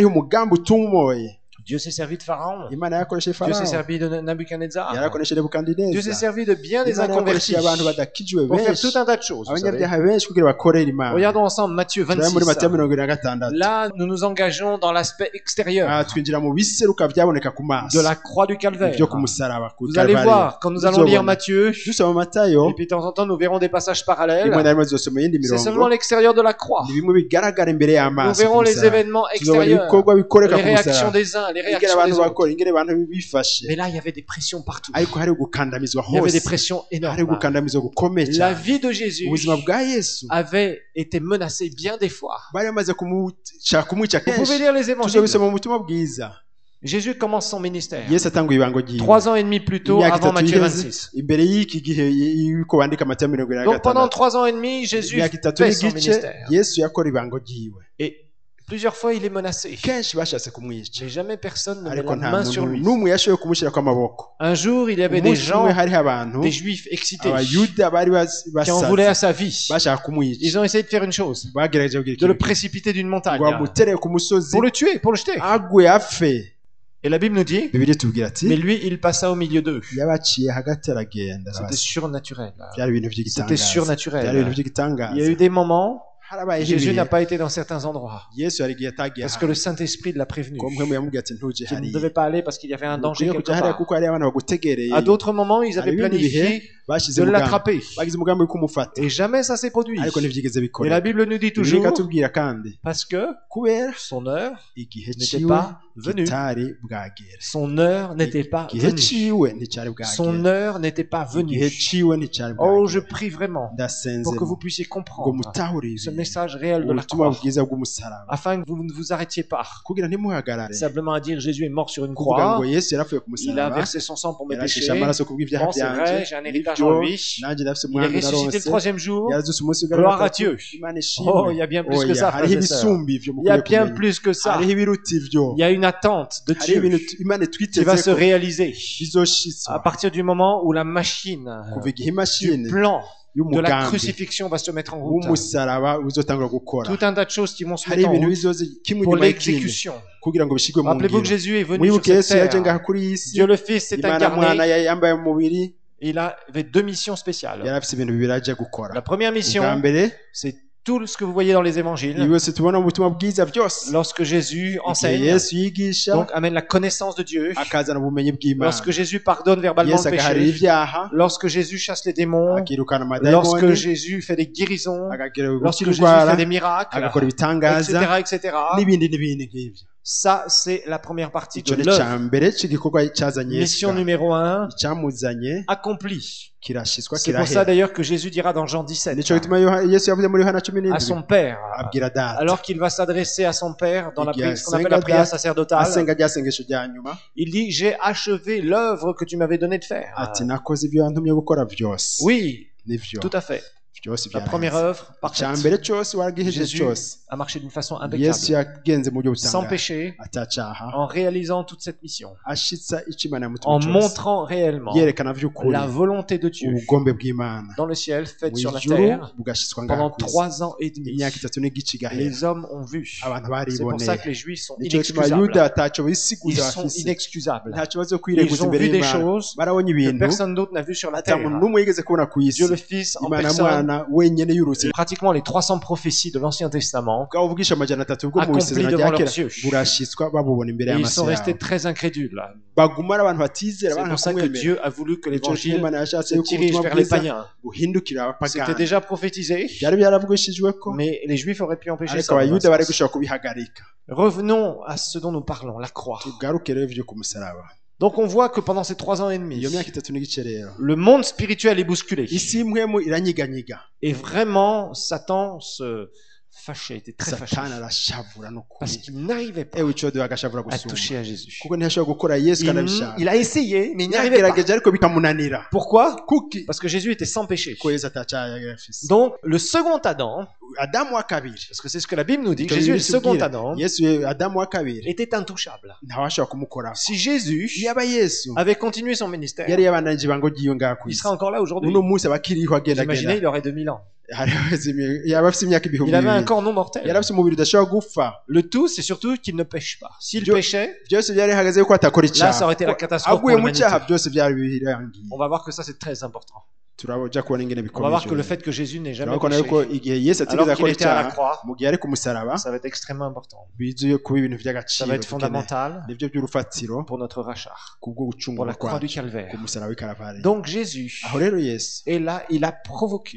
Speaker 3: Dieu s'est servi de Pharaon. Dieu s'est servi de Nabuchodonosor. Dieu s'est servi de bien des inconvertis pour faire tout un tas de choses. Regardons ensemble Matthieu 26. Là, nous nous engageons dans l'aspect extérieur de la croix du Calvaire. Vous allez voir, quand nous allons lire Matthieu, et puis de temps en temps nous verrons des passages parallèles, c'est seulement l'extérieur de la croix. Nous verrons les événements extérieurs, les réactions des uns, les réactions des autres. Mais là, il y avait des pressions partout. Il y avait des pressions énormes. La vie de Jésus avait été menacée bien des fois. Vous pouvez lire les évangiles. Jésus commence son ministère 3 ans et demi plus tôt, avant Matthieu 26. Donc pendant 3 ans et demi, Jésus fait son ministère. Et plusieurs fois, il est menacé. Mais jamais personne ne met la main sur lui. Un jour, il y avait des gens, des Juifs excités, qui en voulaient à sa vie. Ils ont essayé de faire une chose, de le précipiter d'une montagne, pour le tuer, pour le jeter. Et la Bible nous dit, mais lui, il passa au milieu d'eux. C'était surnaturel. C'était surnaturel. Il y a eu des moments, Jésus n'a pas été dans certains endroits parce que le Saint-Esprit l'a prévenu qu'il ne devait pas aller parce qu'il y avait un danger quelque part. À d'autres moments, ils avaient planifié de l'attraper et jamais ça s'est produit. Et la Bible nous dit toujours parce que son heure n'était pas venue. Son heure n'était pas venue. Son heure n'était pas venue. Oh, je prie vraiment pour que vous puissiez comprendre ce message réel de la croix, afin que vous ne vous arrêtiez pas simplement à dire Jésus est mort sur une croix, il a versé son sang pour mes péchés, bon c'est vrai, j'ai un héritage en lui, il est ressuscité le 3e jour, gloire à Dieu. Oh, il y a bien plus que ça, frères et sœurs. Il y a bien plus que ça. Il y a une attente de Dieu qui va se réaliser à partir du moment où la machine du plan de la crucifixion va se mettre en route. Tout un tas de choses qui vont se mettre en route pour l'exécution. Rappelez-vous que Jésus est venu sur cette terre. Dieu le Fils s'est incarné. il avait 2 missions spéciales.
Speaker 4: yari afite ibintu bibiri ajya gukora.
Speaker 3: La première
Speaker 4: Ubwa
Speaker 3: mission,
Speaker 4: mbere
Speaker 3: c'est tout ce que vous voyez dans les évangiles.
Speaker 4: byose tubona mu butumwa bwiza byose,
Speaker 3: Lorsque Jésus
Speaker 4: igihe
Speaker 3: enseigne,
Speaker 4: Yesu yigisha
Speaker 3: donc amène la connaissance de Dieu.
Speaker 4: akazana ubumenyi bw'Imana,
Speaker 3: Lorsque Jésus pardonne verbalement
Speaker 4: Yesu
Speaker 3: le
Speaker 4: agaharira
Speaker 3: péché.
Speaker 4: ibyaha,
Speaker 3: Lorsque Jésus chasse les démons.
Speaker 4: akirukana
Speaker 3: Lorsque
Speaker 4: amadayimoni,
Speaker 3: Jésus fait des guérisons.
Speaker 4: agagira
Speaker 3: Lorsque
Speaker 4: gukira
Speaker 3: Jésus
Speaker 4: indwara,
Speaker 3: fait des miracles.
Speaker 4: agakora ibitangaza
Speaker 3: Etc.
Speaker 4: n'ibindi nk'ibyo.
Speaker 3: Ça, c'est la première partie de
Speaker 4: Icyo ni
Speaker 3: l'œuvre.
Speaker 4: cya mbere cy'igikorwa cyazanye Yesu.
Speaker 3: Mission numéro 1,
Speaker 4: icyamuzanye
Speaker 3: accomplie.
Speaker 4: kirashyizwa
Speaker 3: C'est pour ça
Speaker 4: kirahera.
Speaker 3: d'ailleurs que Jésus dira dans Jean 17
Speaker 4: Nicyo gituma Yesu yavuze muri Yohana
Speaker 3: à
Speaker 4: 17
Speaker 3: son Père,
Speaker 4: abwira Data,
Speaker 3: alors qu'il va s'adresser à son Père dans la
Speaker 4: Igihe
Speaker 3: ce qu'on appelle
Speaker 4: asenga
Speaker 3: la prière
Speaker 4: Data,
Speaker 3: sacerdotale.
Speaker 4: asenga rya sengesho rya nyuma,
Speaker 3: Il dit, j'ai achevé l'œuvre que tu m'avais donné de faire.
Speaker 4: ati nakoze ibyo yantumye gukora byose.
Speaker 3: Oui,
Speaker 4: Nivyo
Speaker 3: tout à fait.
Speaker 4: byose
Speaker 3: La première
Speaker 4: byarahenze.
Speaker 3: œuvre,
Speaker 4: icya
Speaker 3: parfaite.
Speaker 4: mbere cyose waragihejeje
Speaker 3: Jésus
Speaker 4: cyose.
Speaker 3: a marché d'une façon
Speaker 4: Yesu
Speaker 3: impeccable,
Speaker 4: yagenze mu buryo
Speaker 3: sans
Speaker 4: butangaje,
Speaker 3: péché,
Speaker 4: atacyaha,
Speaker 3: en réalisant toute cette mission,
Speaker 4: ashitsa icyo Imana yamutumye
Speaker 3: en
Speaker 4: cyose,
Speaker 3: montrant réellement
Speaker 4: yerekana by'ukuri
Speaker 3: la volonté de Dieu
Speaker 4: ubugombe bw'Imana
Speaker 3: dans le ciel, faite
Speaker 4: mu
Speaker 3: sur la
Speaker 4: ijuru
Speaker 3: terre.
Speaker 4: bugashitswa ngaha
Speaker 3: Pendant
Speaker 4: ku isi.
Speaker 3: 3 ans et demi,
Speaker 4: Imyaka 3 n'igice igahera,
Speaker 3: les hommes ont vu.
Speaker 4: abantu
Speaker 3: C'est pour ça
Speaker 4: bariboneye.
Speaker 3: que les Juifs sont
Speaker 4: Nicyo gituma
Speaker 3: inexcusables.
Speaker 4: Yuda atacyo
Speaker 3: Ils
Speaker 4: bisiguza
Speaker 3: sont
Speaker 4: bafise,
Speaker 3: inexcusables.
Speaker 4: nta kibazo
Speaker 3: Ils
Speaker 4: kwireguza
Speaker 3: ont
Speaker 4: imbere
Speaker 3: vu des
Speaker 4: y'Imana.
Speaker 3: choses
Speaker 4: Barabonye
Speaker 3: que
Speaker 4: ibintu
Speaker 3: personne d'autre n'a vu sur la
Speaker 4: ata
Speaker 3: terre.
Speaker 4: muntu n'umwe yigeze kubona ku isi.
Speaker 3: Dieu le Fils en
Speaker 4: Imana
Speaker 3: personne.
Speaker 4: mwana wenyine yurutse
Speaker 3: Pratiquement les 300 prophéties de l'Ancien Testament,
Speaker 4: bwaba uvugisha amajana 3 bwo mu
Speaker 3: accompli
Speaker 4: isezerano
Speaker 3: devant
Speaker 4: rya
Speaker 3: leurs
Speaker 4: kera
Speaker 3: yeux.
Speaker 4: burashitswa babubona imbere
Speaker 3: Et ils
Speaker 4: y'amaso
Speaker 3: sont restés
Speaker 4: yabo,
Speaker 3: très incrédules.
Speaker 4: baguma ari abantu batizera
Speaker 3: C'est
Speaker 4: banga
Speaker 3: pour ça que
Speaker 4: kumwemera.
Speaker 3: Dieu a voulu que
Speaker 4: Nicyo gituma
Speaker 3: l'évangile
Speaker 4: Imana yashatse
Speaker 3: se
Speaker 4: yuko
Speaker 3: dirige
Speaker 4: ubutumwa
Speaker 3: vers les
Speaker 4: bwiza
Speaker 3: païens.
Speaker 4: buhindukira
Speaker 3: C'était
Speaker 4: abapagani.
Speaker 3: déjà prophétisé,
Speaker 4: byari byaravugishijwe ko,
Speaker 3: mais les Juifs auraient pu empêcher
Speaker 4: ariko
Speaker 3: ça. dans un
Speaker 4: abayuda bari
Speaker 3: sens.
Speaker 4: gushobora kubihagarika.
Speaker 3: Revenons à ce dont nous parlons, la croix.
Speaker 4: tugaruke rero ibyo ku musaraba.
Speaker 3: Donc on voit que pendant ces 3 ans et demi,
Speaker 4: iyo myaka 3 n'igice rero
Speaker 3: le monde spirituel est bousculé.
Speaker 4: isi imwemu iranyiganyiga,
Speaker 3: Et vraiment, Satan se fâchait, était très fâché.
Speaker 4: satani arashavura no
Speaker 3: Parce
Speaker 4: kuri
Speaker 3: qu'il n'arrivait pas
Speaker 4: ewe icyo agashavura
Speaker 3: à
Speaker 4: gusumba,
Speaker 3: toucher à Jésus.
Speaker 4: kuko ntiyashobora gukora Yesu kanabishaka.
Speaker 3: Il a essayé, mais il n'y arrivait pas.
Speaker 4: yagerageje ariko bikamunanira.
Speaker 3: Pourquoi?
Speaker 4: Kuki
Speaker 3: Parce que Jésus était sans péché.
Speaker 4: ko Yesu atacyaha afise.
Speaker 3: Donc, le second Adam,
Speaker 4: Adamu wa kabiri,
Speaker 3: parce que c'est ce que la Bible nous dit,
Speaker 4: Icyo
Speaker 3: Jésus est le
Speaker 4: Bibiliya
Speaker 3: second
Speaker 4: itubwira,
Speaker 3: Adam,
Speaker 4: Yesu Adamu wa kabiri
Speaker 3: était intouchable.
Speaker 4: ntawashobora kumukora.
Speaker 3: Si Jésus
Speaker 4: yaba Yesu
Speaker 3: avait continué son ministère,
Speaker 4: yari yabandanije ibango ry'iyo ngaha ku
Speaker 3: il
Speaker 4: isi,
Speaker 3: serait encore là aujourd'hui.
Speaker 4: uno munsi aba akiriho agenda
Speaker 3: Imaginez,
Speaker 4: agenda,
Speaker 3: il aurait 2000 ans.
Speaker 4: yaba afite imyaka ibihumbi
Speaker 3: Il avait un
Speaker 4: bibiri,
Speaker 3: corps non
Speaker 4: yari
Speaker 3: mortel.
Speaker 4: afite umubiri udashobora gupfa.
Speaker 3: Le tout, c'est surtout qu'il ne pêche pas. S'il
Speaker 4: Dieu-
Speaker 3: péchait,
Speaker 4: byose byari bihagaze yuko atakora
Speaker 3: là, ça aurait été la
Speaker 4: icyaha.
Speaker 3: catastrophe pour
Speaker 4: aguye mu cyaha
Speaker 3: l'humanité.
Speaker 4: byose byari birangiye.
Speaker 3: On va voir que ça, c'est très important.
Speaker 4: turabajya kubona ingene
Speaker 3: On va voir que le
Speaker 4: bikomeye.
Speaker 3: fait que Jésus n'ait jamais
Speaker 4: turabona yuko
Speaker 3: péché,
Speaker 4: igihe Yesu atigeze
Speaker 3: alors qu'il
Speaker 4: akora
Speaker 3: était à la
Speaker 4: icyaha,
Speaker 3: croix,
Speaker 4: mu gihe ari ku musaraba,
Speaker 3: ça va être extrêmement important.
Speaker 4: bizuye kuba ibintu
Speaker 3: Ça
Speaker 4: by'agaciro
Speaker 3: va être
Speaker 4: dukeneye.
Speaker 3: fondamental
Speaker 4: nibyo by'urufatiro
Speaker 3: pour notre rachat,
Speaker 4: kubwo
Speaker 3: pour
Speaker 4: gucungura
Speaker 3: la croix du
Speaker 4: kwacu
Speaker 3: calvaire.
Speaker 4: ku musaraba w'ikaravali.
Speaker 3: Donc Jésus
Speaker 4: aho rero Yesu
Speaker 3: est là, il a provoqué,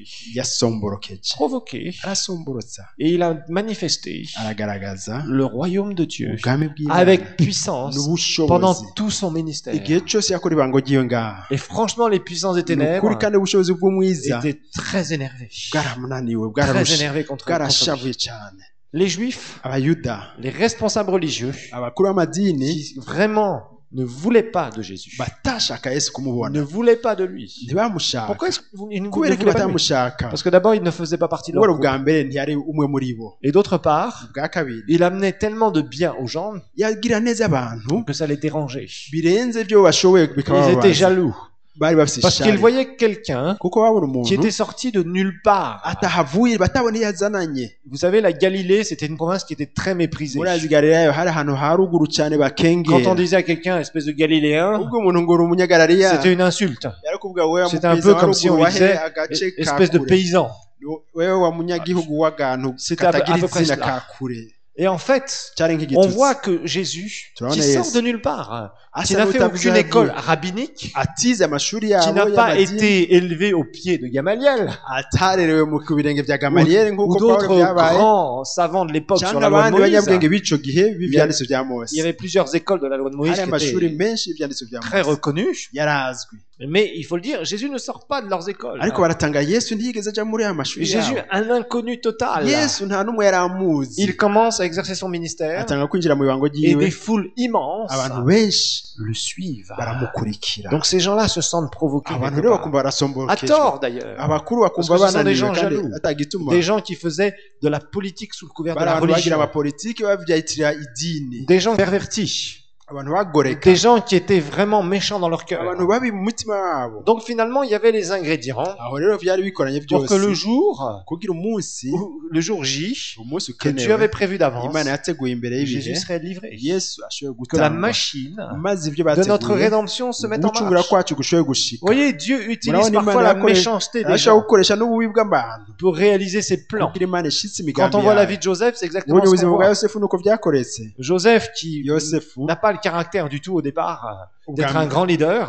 Speaker 4: arasomborotsa,
Speaker 3: et il a manifesté
Speaker 4: aragaragaza
Speaker 3: le royaume de Dieu
Speaker 4: ubwami bw'Imana
Speaker 3: avec puissance pendant
Speaker 4: n'ubushobozi
Speaker 3: tout son ministère.
Speaker 4: igihe cyose yakora ibango ry'iyo ngaha.
Speaker 3: Et franchement, les puissances des
Speaker 4: Ni
Speaker 3: ténèbres
Speaker 4: ukuri kandi ubushobozi bw'umwiza
Speaker 3: étaient très énervés,
Speaker 4: bwaramunaniwe,
Speaker 3: très
Speaker 4: bwararusha,
Speaker 3: énervés contre lui.
Speaker 4: bwarashavuye cyane.
Speaker 3: Les Juifs,
Speaker 4: abayuda,
Speaker 3: les responsables religieux,
Speaker 4: abakuru b'amadini
Speaker 3: qui vraiment ne voulaient pas de Jésus,
Speaker 4: batashaka Yesu
Speaker 3: ne
Speaker 4: kumubona,
Speaker 3: voulaient pas de lui.
Speaker 4: ntibamushaka.
Speaker 3: Pourquoi est-ce qu'ils ne
Speaker 4: kubera ko
Speaker 3: voulaient pas de lui?
Speaker 4: batamushaka,
Speaker 3: Parce que d'abord, il ne faisait pas partie de leur
Speaker 4: kubera
Speaker 3: groupe.
Speaker 4: ubwa mbere ntiyari umwe muri bo,
Speaker 3: Et d'autre part,
Speaker 4: ubwa kabiri
Speaker 3: il amenait tellement de bien aux gens
Speaker 4: yagira neza abantu
Speaker 3: que ça les dérangeait.
Speaker 4: birenze ibyo bashoboye
Speaker 3: Ils étaient
Speaker 4: bikababaza.
Speaker 3: jaloux
Speaker 4: bari bafite
Speaker 3: parce qu'ils
Speaker 4: ishari
Speaker 3: voyaient quelqu'un
Speaker 4: kuko babona
Speaker 3: qui
Speaker 4: umuntu
Speaker 3: était sorti de nulle part.
Speaker 4: atahavuye batabona iyo azananye.
Speaker 3: Vous savez, la Galilée, c'était une province qui était très méprisée.
Speaker 4: murazi Galilaya hari ahantu ha ruguru cyane
Speaker 3: Quand on
Speaker 4: bakengera,
Speaker 3: disait à quelqu'un, espèce de Galiléen,
Speaker 4: ubwo umuntu ngo uri umunyagalilaya
Speaker 3: c'était une insulte.
Speaker 4: yarakubwira wewe
Speaker 3: C'était un
Speaker 4: mupeza
Speaker 3: peu
Speaker 4: wa
Speaker 3: comme si on
Speaker 4: ruguru
Speaker 3: lui disait,
Speaker 4: wahe agace
Speaker 3: espèce de
Speaker 4: ka kure.
Speaker 3: paysan.
Speaker 4: wewe wa munyagihugu w'agantu
Speaker 3: C'était à peu
Speaker 4: katagira
Speaker 3: près
Speaker 4: izina
Speaker 3: cela.
Speaker 4: ka kure.
Speaker 3: Et en fait,
Speaker 4: cyari
Speaker 3: on
Speaker 4: nk'igitutsi.
Speaker 3: voit que Jésus,
Speaker 4: Tu vois,
Speaker 3: qui
Speaker 4: on
Speaker 3: sort
Speaker 4: est-
Speaker 3: de nulle part, qui
Speaker 4: asa
Speaker 3: n'a fait
Speaker 4: n'utavuze
Speaker 3: aucune école
Speaker 4: avuye.
Speaker 3: rabbinique,
Speaker 4: atize amashuri
Speaker 3: qui
Speaker 4: yabo
Speaker 3: n'a pas
Speaker 4: y'amadini,
Speaker 3: été élevé au pied de Gamaliel,
Speaker 4: atarerewe mu ku birenge bya Gamaliyeli
Speaker 3: ou
Speaker 4: nk'uko Pawulo
Speaker 3: d'autres
Speaker 4: byabaye,
Speaker 3: grands savants de l'époque sur
Speaker 4: cyangwa
Speaker 3: la loi de
Speaker 4: abandi
Speaker 3: Moïse.
Speaker 4: banyabwenge b'ico gihe b'ivyanditso bya Mose.
Speaker 3: Il y avait plusieurs écoles de la loi de Moïse
Speaker 4: hari amashuri
Speaker 3: qui étaient
Speaker 4: menshi y'ivyanditso bya
Speaker 3: très
Speaker 4: Mose
Speaker 3: reconnues.
Speaker 4: yarazwi,
Speaker 3: Mais il faut le dire, Jésus ne sort pas de leurs écoles.
Speaker 4: ariko baratanga Yesu ntiyigeze aja muri aya mashuri
Speaker 3: Jésus,
Speaker 4: yabo.
Speaker 3: un inconnu total.
Speaker 4: Yesu nta n'umwe yari amuzi,
Speaker 3: Il commence à exercer son ministère
Speaker 4: atanga kwinjira mu ibango
Speaker 3: et
Speaker 4: ryiwe,
Speaker 3: des foules immenses
Speaker 4: abantu benshi
Speaker 3: le suivent.
Speaker 4: baramukurikira.
Speaker 3: Donc ces gens-là se sentent provoqués.
Speaker 4: abantu
Speaker 3: quelque
Speaker 4: rero
Speaker 3: part.
Speaker 4: bakumva
Speaker 3: À
Speaker 4: barasomborokeshwa,
Speaker 3: tort d'ailleurs.
Speaker 4: abakuru bakumva
Speaker 3: Parce que ce sont des
Speaker 4: bananiwe
Speaker 3: gens
Speaker 4: kandi
Speaker 3: jaloux.
Speaker 4: atagituma.
Speaker 3: Des gens qui faisaient de la politique sous le couvert de
Speaker 4: bari
Speaker 3: la
Speaker 4: abantu bagira
Speaker 3: religion.
Speaker 4: amapolitiki babyitirira idini,
Speaker 3: Des gens pervertis. des gens qui étaient vraiment méchants dans leur cœur. Donc finalement, il y avait les ingrédients pour que le jour J, que Dieu avait prévu d'avance, Jésus serait livré. Que la machine de notre rédemption se mette en marche. Vous voyez, Dieu utilise parfois la méchanceté des gens pour réaliser ses plans. Quand on voit la vie de Joseph, c'est exactement ce qu'on voit. Joseph qui n'a pas le caractère du tout au départ d'être un grand leader.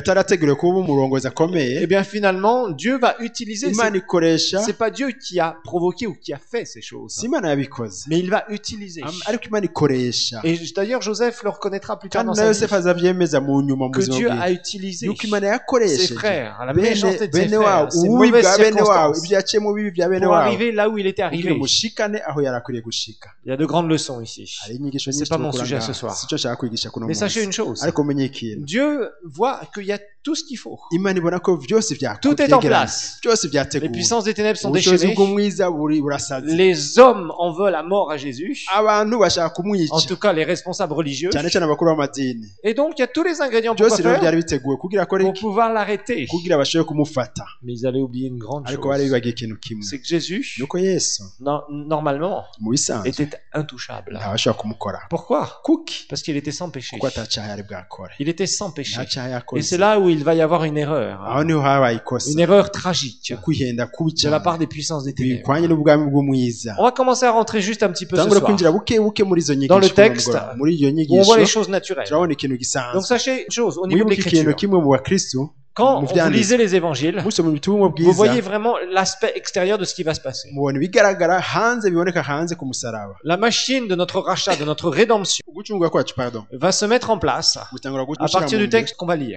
Speaker 3: Et bien finalement, Dieu va utiliser. C'est pas Dieu qui a provoqué ou qui a fait ces choses, mais il va utiliser. Et d'ailleurs, Joseph le reconnaîtra plus tard dans sa vie que Dieu a utilisé ses frères, la méchanceté de ses frères, ses mauvaises circonstances pour arriver là où il était arrivé. Il y a de grandes leçons ici. C'est pas mon sujet ce soir. Mais sachez une chose. Dieu voit qu'il y a tout ce qu'il faut. Tout est en place. Les puissances des ténèbres sont déchaînées. Les hommes en veulent à mort à Jésus. En tout cas, les responsables religieux. Et donc, il y a tous les ingrédients pour pouvoir l'arrêter. Mais ils allaient oublier une grande chose. C'est que Jésus, normalement, était intouchable. Pourquoi? Parce qu'il était sans péché. Il était sans péché. Et c'est là où il va y avoir une erreur. Une erreur tragique de la part des puissances des ténèbres. On va commencer à rentrer juste un petit peu ce soir dans le texte où on voit les choses naturelles. Donc sachez une chose, au niveau de l'écriture, quand vous lisez les évangiles, vous voyez vraiment l'aspect extérieur de ce qui va se passer. La machine de notre rachat, de notre rédemption, va se mettre en place à partir du texte qu'on va lire.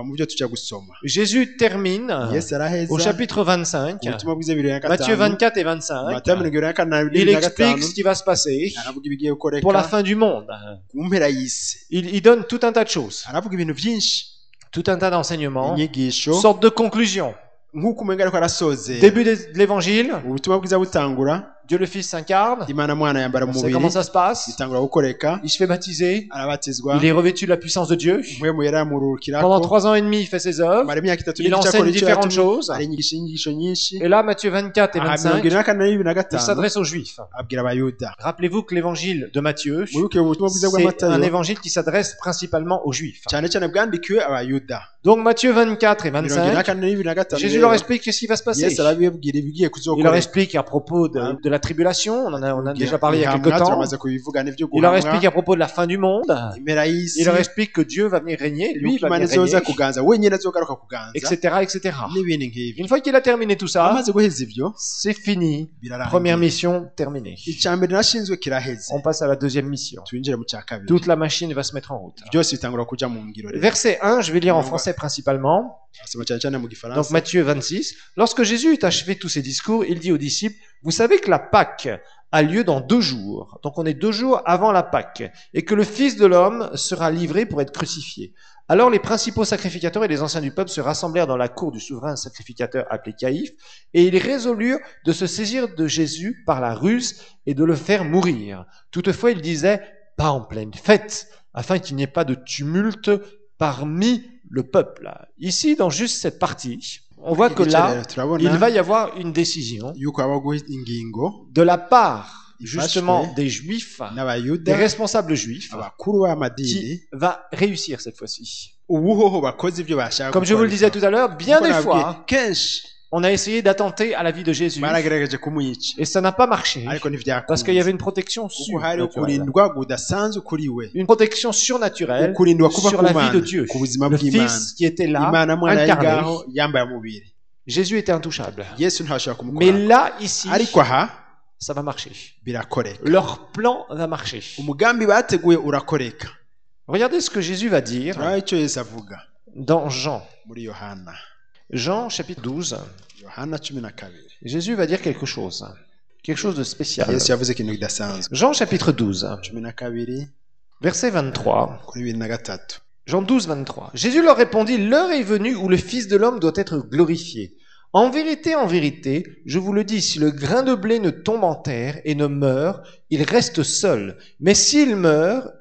Speaker 3: Jésus termine au chapitre 25, Matthieu 24 et 25. Il explique ce qui va se passer pour la fin du monde. Il donne tout un tas de choses. Tout un tas d'enseignements, sorte de conclusion. Début de l'évangile, Dieu le Fils s'incarne. On sait comment ça se passe. Il se fait baptiser. Il est revêtu de la puissance de Dieu. Pendant 3 ans et demi, il fait ses œuvres. Il enseigne différentes choses. Et là, Matthieu 24 et 25, il s'adresse aux Juifs. Rappelez-vous que l'évangile de Matthieu, c'est un évangile qui s'adresse principalement aux Juifs. Donc Matthieu 24 et 25, Jésus leur explique ce qui va se passer. Il leur explique à propos de la tribulation, on en a déjà parlé il y a quelque temps. Il leur explique à propos de la fin du monde. Il leur explique que Dieu va venir régner, lui va venir régner, etc., etc. Une fois qu'il a terminé tout ça, c'est fini. Première mission terminée. On passe à la deuxième mission. Toute la machine va se mettre en route. Verset 1, je vais lire en français principalement. Donc Matthieu 26. Lorsque Jésus eut achevé tous ses discours, il dit aux disciples, vous savez que la Pâque a lieu dans 2 jours. Donc on est 2 jours avant la Pâque. Et que le Fils de l'homme sera livré pour être crucifié. Alors les principaux sacrificateurs et les anciens du peuple se rassemblèrent dans la cour du souverain sacrificateur appelé Caïphe, et ils résolurent de se saisir de Jésus par la ruse et de le faire mourir. Toutefois, ils disaient, pas en pleine fête, afin qu'il n'y ait pas de tumulte parmi le peuple. Ici, dans juste cette partie, on voit que là, il va y avoir une décision de la part justement des Juifs, des responsables Juifs, qui va réussir cette fois-ci. Comme je vous le disais tout à l'heure, bien des fois, on a essayé d'attenter à la vie de Jésus et ça n'a pas marché parce qu'il y avait une protection surnaturelle. Une protection surnaturelle sur la vie de Dieu. Le Fils qui était là, incarné. Jésus était intouchable. Mais là, ici, ça va marcher. Leur plan va marcher. Regardez ce que Jésus va dire dans Jean. Jean chapitre 12. Jésus va dire quelque chose de spécial. Jean chapitre 12, verset 23. Jean 12, 23. Jésus leur répondit, l'heure est venue où le Fils de l'homme doit être glorifié. En vérité, je vous le dis, si le grain de blé ne tombe en terre et ne meurt, il reste seul. Mais s'il meurt,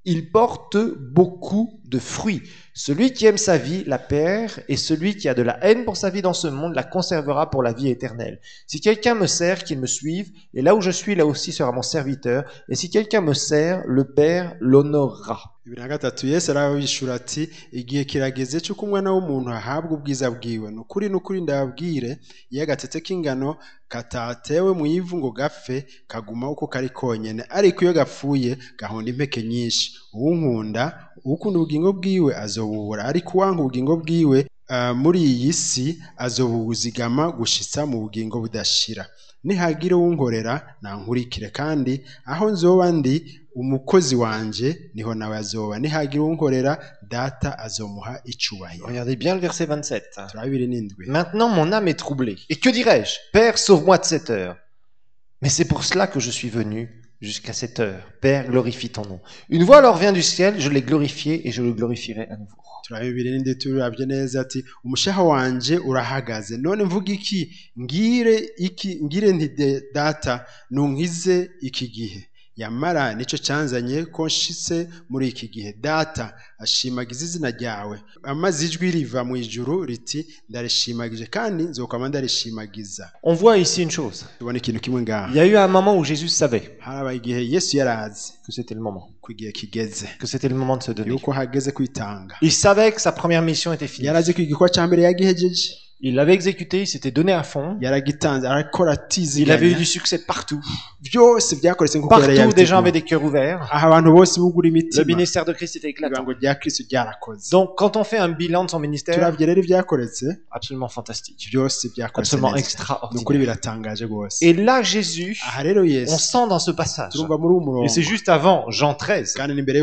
Speaker 5: il porte beaucoup de fruits. Celui qui aime sa vie la perd, et celui qui a de la haine pour sa vie dans ce monde la conservera pour la vie éternelle. Si quelqu'un me sert, qu'il me suive, et là où je suis, là aussi sera mon serviteur. Et si quelqu'un me sert, le Père l'honorera.
Speaker 4: 23 Yesu arabishura ati igihe kirageze cyo kumwana w'umuntu ahabwa ubwiza bwiwe nukuri ndababwire iyo agatete k'ingano katatewe mu ivu ngo gapfe kaguma uko kari konyene ariko iyo gapfuye gahonda impeke nyinshi uwunkunda ukunda ubugingo bwiwe azobubura ariko uwanka ubugingo bwiwe muri iyi si azobuzigama gushitsa mu bugingo budashira nihagira uwunkorera nankurikire kandi aho nzoba ndi umukozi wanje niho nawe azoba nihagira uwunkorera data azomuha icubahiro.
Speaker 5: Regardez bien le verset 27.
Speaker 4: 27.
Speaker 5: Maintenant mon âme est troublée. Et que dirais-je? Père, sauve-moi de cette heure. Mais c'est pour cela que je suis venu jusqu'à cette heure. Père, glorifie ton nom. Une voix alors vient du ciel, je l'ai glorifié et je le glorifierai à nouveau.
Speaker 4: turabye neza ati umushaha wanje urahagaze none mvuga iki ngire nti data nunkize iki gihe yamara nico canzanye ko nshitse muri iki gihe data ashimagiza izina ryawe amaze ijwi riva mu ijuru riti ndarishimagije kandi nzokama ndarishimagiza.
Speaker 5: On voit ici une chose.
Speaker 4: Tubona ikintu kimwe ngaha.
Speaker 5: Il y a eu un moment où Jésus savait
Speaker 4: haraba igihe Yesu yarazi
Speaker 5: que c'était le moment.
Speaker 4: Kugiye kigeze.
Speaker 5: Que c'était le moment de se donner.
Speaker 4: Yuko hageze kwitanga.
Speaker 5: Il savait que sa première mission était finie.
Speaker 4: Yarazi ko igikwa ca mbere yagihejeje.
Speaker 5: Il l'avait exécuté, il s'était donné à fond. Il avait eu du succès partout. Partout, des gens avaient des cœurs ouverts. Le ministère de Christ était éclatant. Donc, quand on fait un bilan de son ministère, absolument fantastique. Absolument extraordinaire. Et là, Jésus, on sent dans ce passage, et c'est juste avant Jean 13,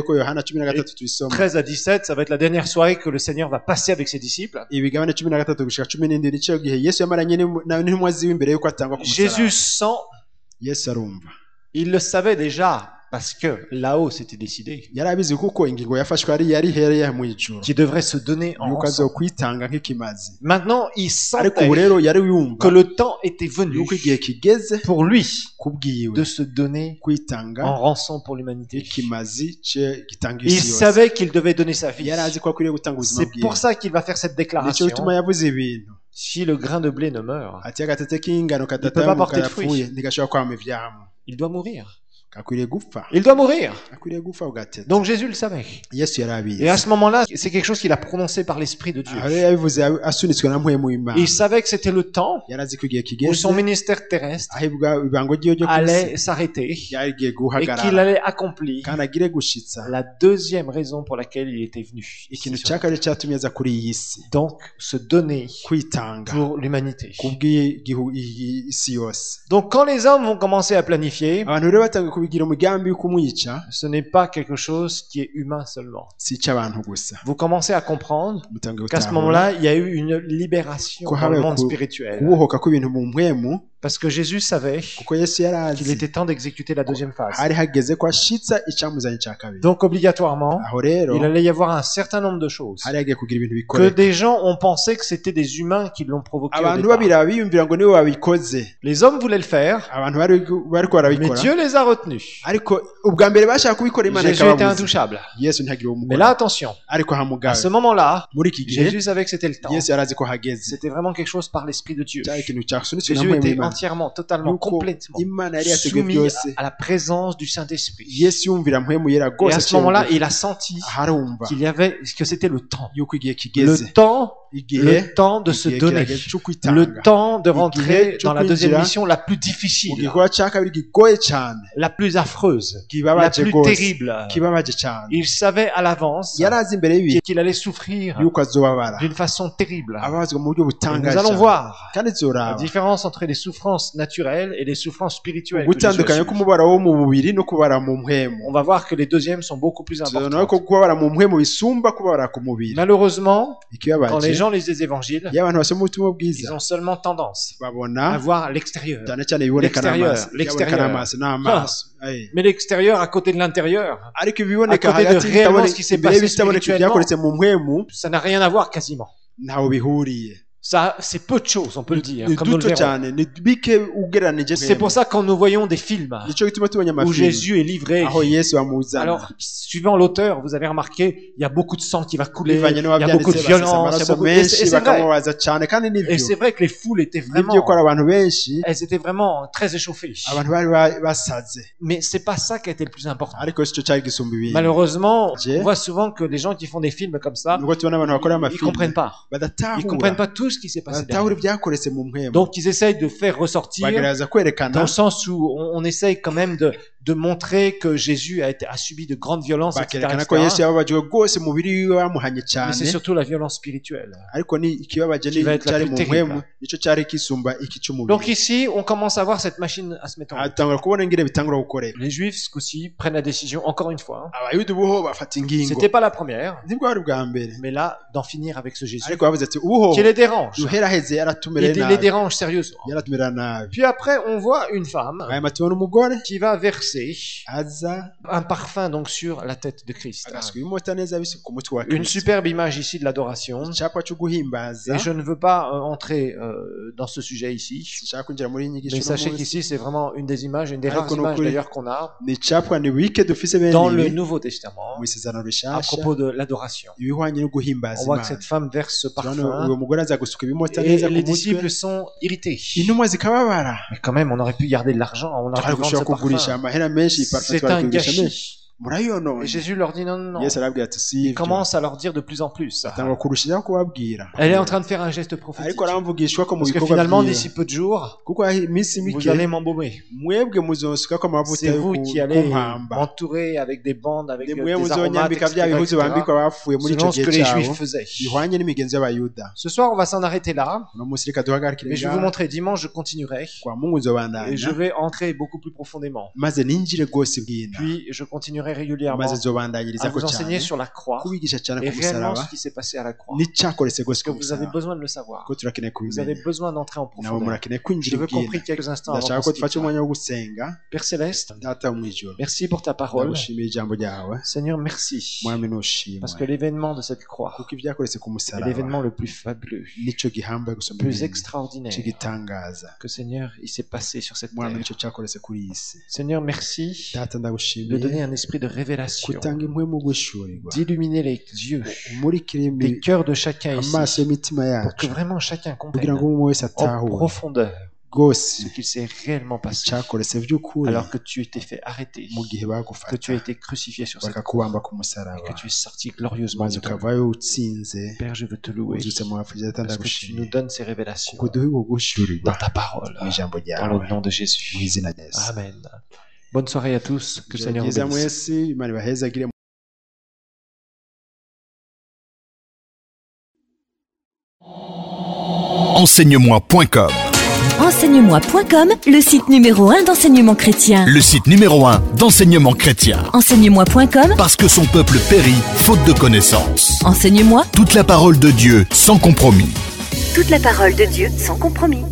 Speaker 5: 13 à 17, ça va être la dernière soirée que le Seigneur va passer avec ses disciples. Jésus sent, il le savait déjà, parce que là-haut c'était décidé, qui devrait se donner ensemble. Maintenant il sentait que le temps était venu pour lui de se donner en rançon pour l'humanité. Il savait qu'il devait donner sa vie. C'est pour ça qu'il va faire cette déclaration. Si le grain de blé ne meurt, il ne peut pas porter de fruits. Il doit mourir. Il doit mourir. Donc Jésus le savait. Et à ce moment-là, c'est quelque chose qu'il a prononcé par l'Esprit de Dieu. Il savait que c'était le temps où son ministère terrestre allait s'arrêter et qu'il allait accomplir la deuxième raison pour laquelle il était venu. Donc, se donner pour l'humanité. Donc, quand les hommes vont commencer à planifier, ce n'est pas quelque chose qui est humain seulement. Vous commencez à comprendre qu'à ce moment-là, il y a eu une libération dans le monde spirituel. Parce que Jésus savait qu'il était temps d'exécuter la deuxième phase. Donc obligatoirement, il allait y avoir un certain nombre de choses que des gens ont pensé que c'était des humains qui l'ont provoqué au départ. Les hommes voulaient le faire, mais Dieu les a retenus. Jésus était intouchable. Mais là, attention, à ce moment-là, Jésus savait que c'était le temps. C'était vraiment quelque chose par l'Esprit de Dieu. Jésus était entièrement, totalement, complètement soumis à la présence du Saint-Esprit. Et à ce moment-là, il a senti que c'était le temps. Le temps de se donner. Le temps de rentrer dans la deuxième mission la plus difficile, la plus affreuse, la plus terrible. Il savait à l'avance qu'il allait souffrir d'une façon terrible. Et nous allons voir la différence entre les souffrances naturelles et les souffrances spirituelles. On va voir que les deuxièmes sont beaucoup plus importantes. Malheureusement, quand les gens lisent les évangiles, ils ont seulement tendance à voir l'extérieur. Mais l'extérieur à côté de l'intérieur, à côté de réellement ce qui s'est passé spirituellement, ça n'a rien à voir quasiment. Ça, c'est peu de choses, on peut le dire, comme nous le verrons. C'est pour ça que quand nous voyons des films où Jésus est livré, alors, suivant l'auteur, vous avez remarqué, il y a beaucoup de sang qui va couler, il y a beaucoup de violence, et c'est vrai que les foules étaient vraiment très échauffées. Mais c'est pas ça qui a été le plus important. Malheureusement, on voit souvent que les gens qui font des films comme ça, ils comprennent pas. Ils comprennent pas tout ce qui s'est passé derrière. Donc ils essayent de faire ressortir dans le sens où on essaye quand même de montrer que Jésus a subi de grandes violences, etc. Mais c'est surtout la violence spirituelle qui va être la plus terrible. Donc ici, on commence à voir cette machine à se mettre en route. Les Juifs, ce coup-ci, prennent la décision, encore une fois. C'était pas la première, mais là, d'en finir avec ce Jésus qui les dérange. Il les dérange sérieusement. Puis après, on voit une femme qui va verser un parfum donc sur la tête de Christ. Une superbe image ici de l'adoration. Et je ne veux pas entrer dans ce sujet ici, mais sachez qu'ici c'est vraiment une des images, une des rares images d'ailleurs qu'on a dans le Nouveau Testament à propos de l'adoration. On voit que cette femme verse ce parfum et les disciples sont irrités. Mais quand même, on aurait pu garder de l'argent, on aurait pu vendre ce parfum. C'est un gâchis. Et Jésus leur dit non. Il commence à leur dire de plus en plus. Elle est en train de faire un geste prophétique. Parce que finalement, d'ici peu de jours, vous allez m'embaumer. C'est vous qui allez m'entourer avec des bandes, avec des aromates, etc. Selon ce que les Juifs faisaient. Ce soir, on va s'en arrêter là. Mais je vais vous montrer. Dimanche, je continuerai. Et je vais entrer beaucoup plus profondément. Puis, je continuerai régulièrement à vous enseigner sur la croix et réellement ce qui s'est passé à la croix. Parce que vous avez besoin de le savoir. Vous avez besoin d'entrer en profondeur. Je veux qu'on prie quelques instants avant qu'on se quitte. Père Céleste, merci pour ta parole. Seigneur, merci. Parce que l'événement de cette croix est l'événement le plus fabuleux, le plus extraordinaire que Seigneur, il s'est passé sur cette terre. Seigneur, merci de donner un esprit de révélation, d'illuminer les yeux, les cœurs de chacun ici, pour que vraiment chacun comprenne en profondeur ce qu'il s'est réellement passé, alors que tu étais fait arrêter, que tu as été crucifié sur cette croix, et que tu es sorti glorieusement de toi. Père, je veux te louer, parce que tu nous donnes ces révélations dans ta parole, dans le nom de Jésus. Amen. Bonne soirée à tous, que le Seigneur vous bénisse.
Speaker 1: Enseigne-moi.com.
Speaker 2: Enseigne-moi.com, le site numéro 1 d'enseignement chrétien.
Speaker 1: Le site numéro 1 d'enseignement chrétien.
Speaker 2: Enseigne-moi.com,
Speaker 1: parce que son peuple périt faute de connaissance.
Speaker 2: Enseigne-moi
Speaker 1: toute la parole de Dieu sans compromis.
Speaker 2: Toute la parole de Dieu sans compromis.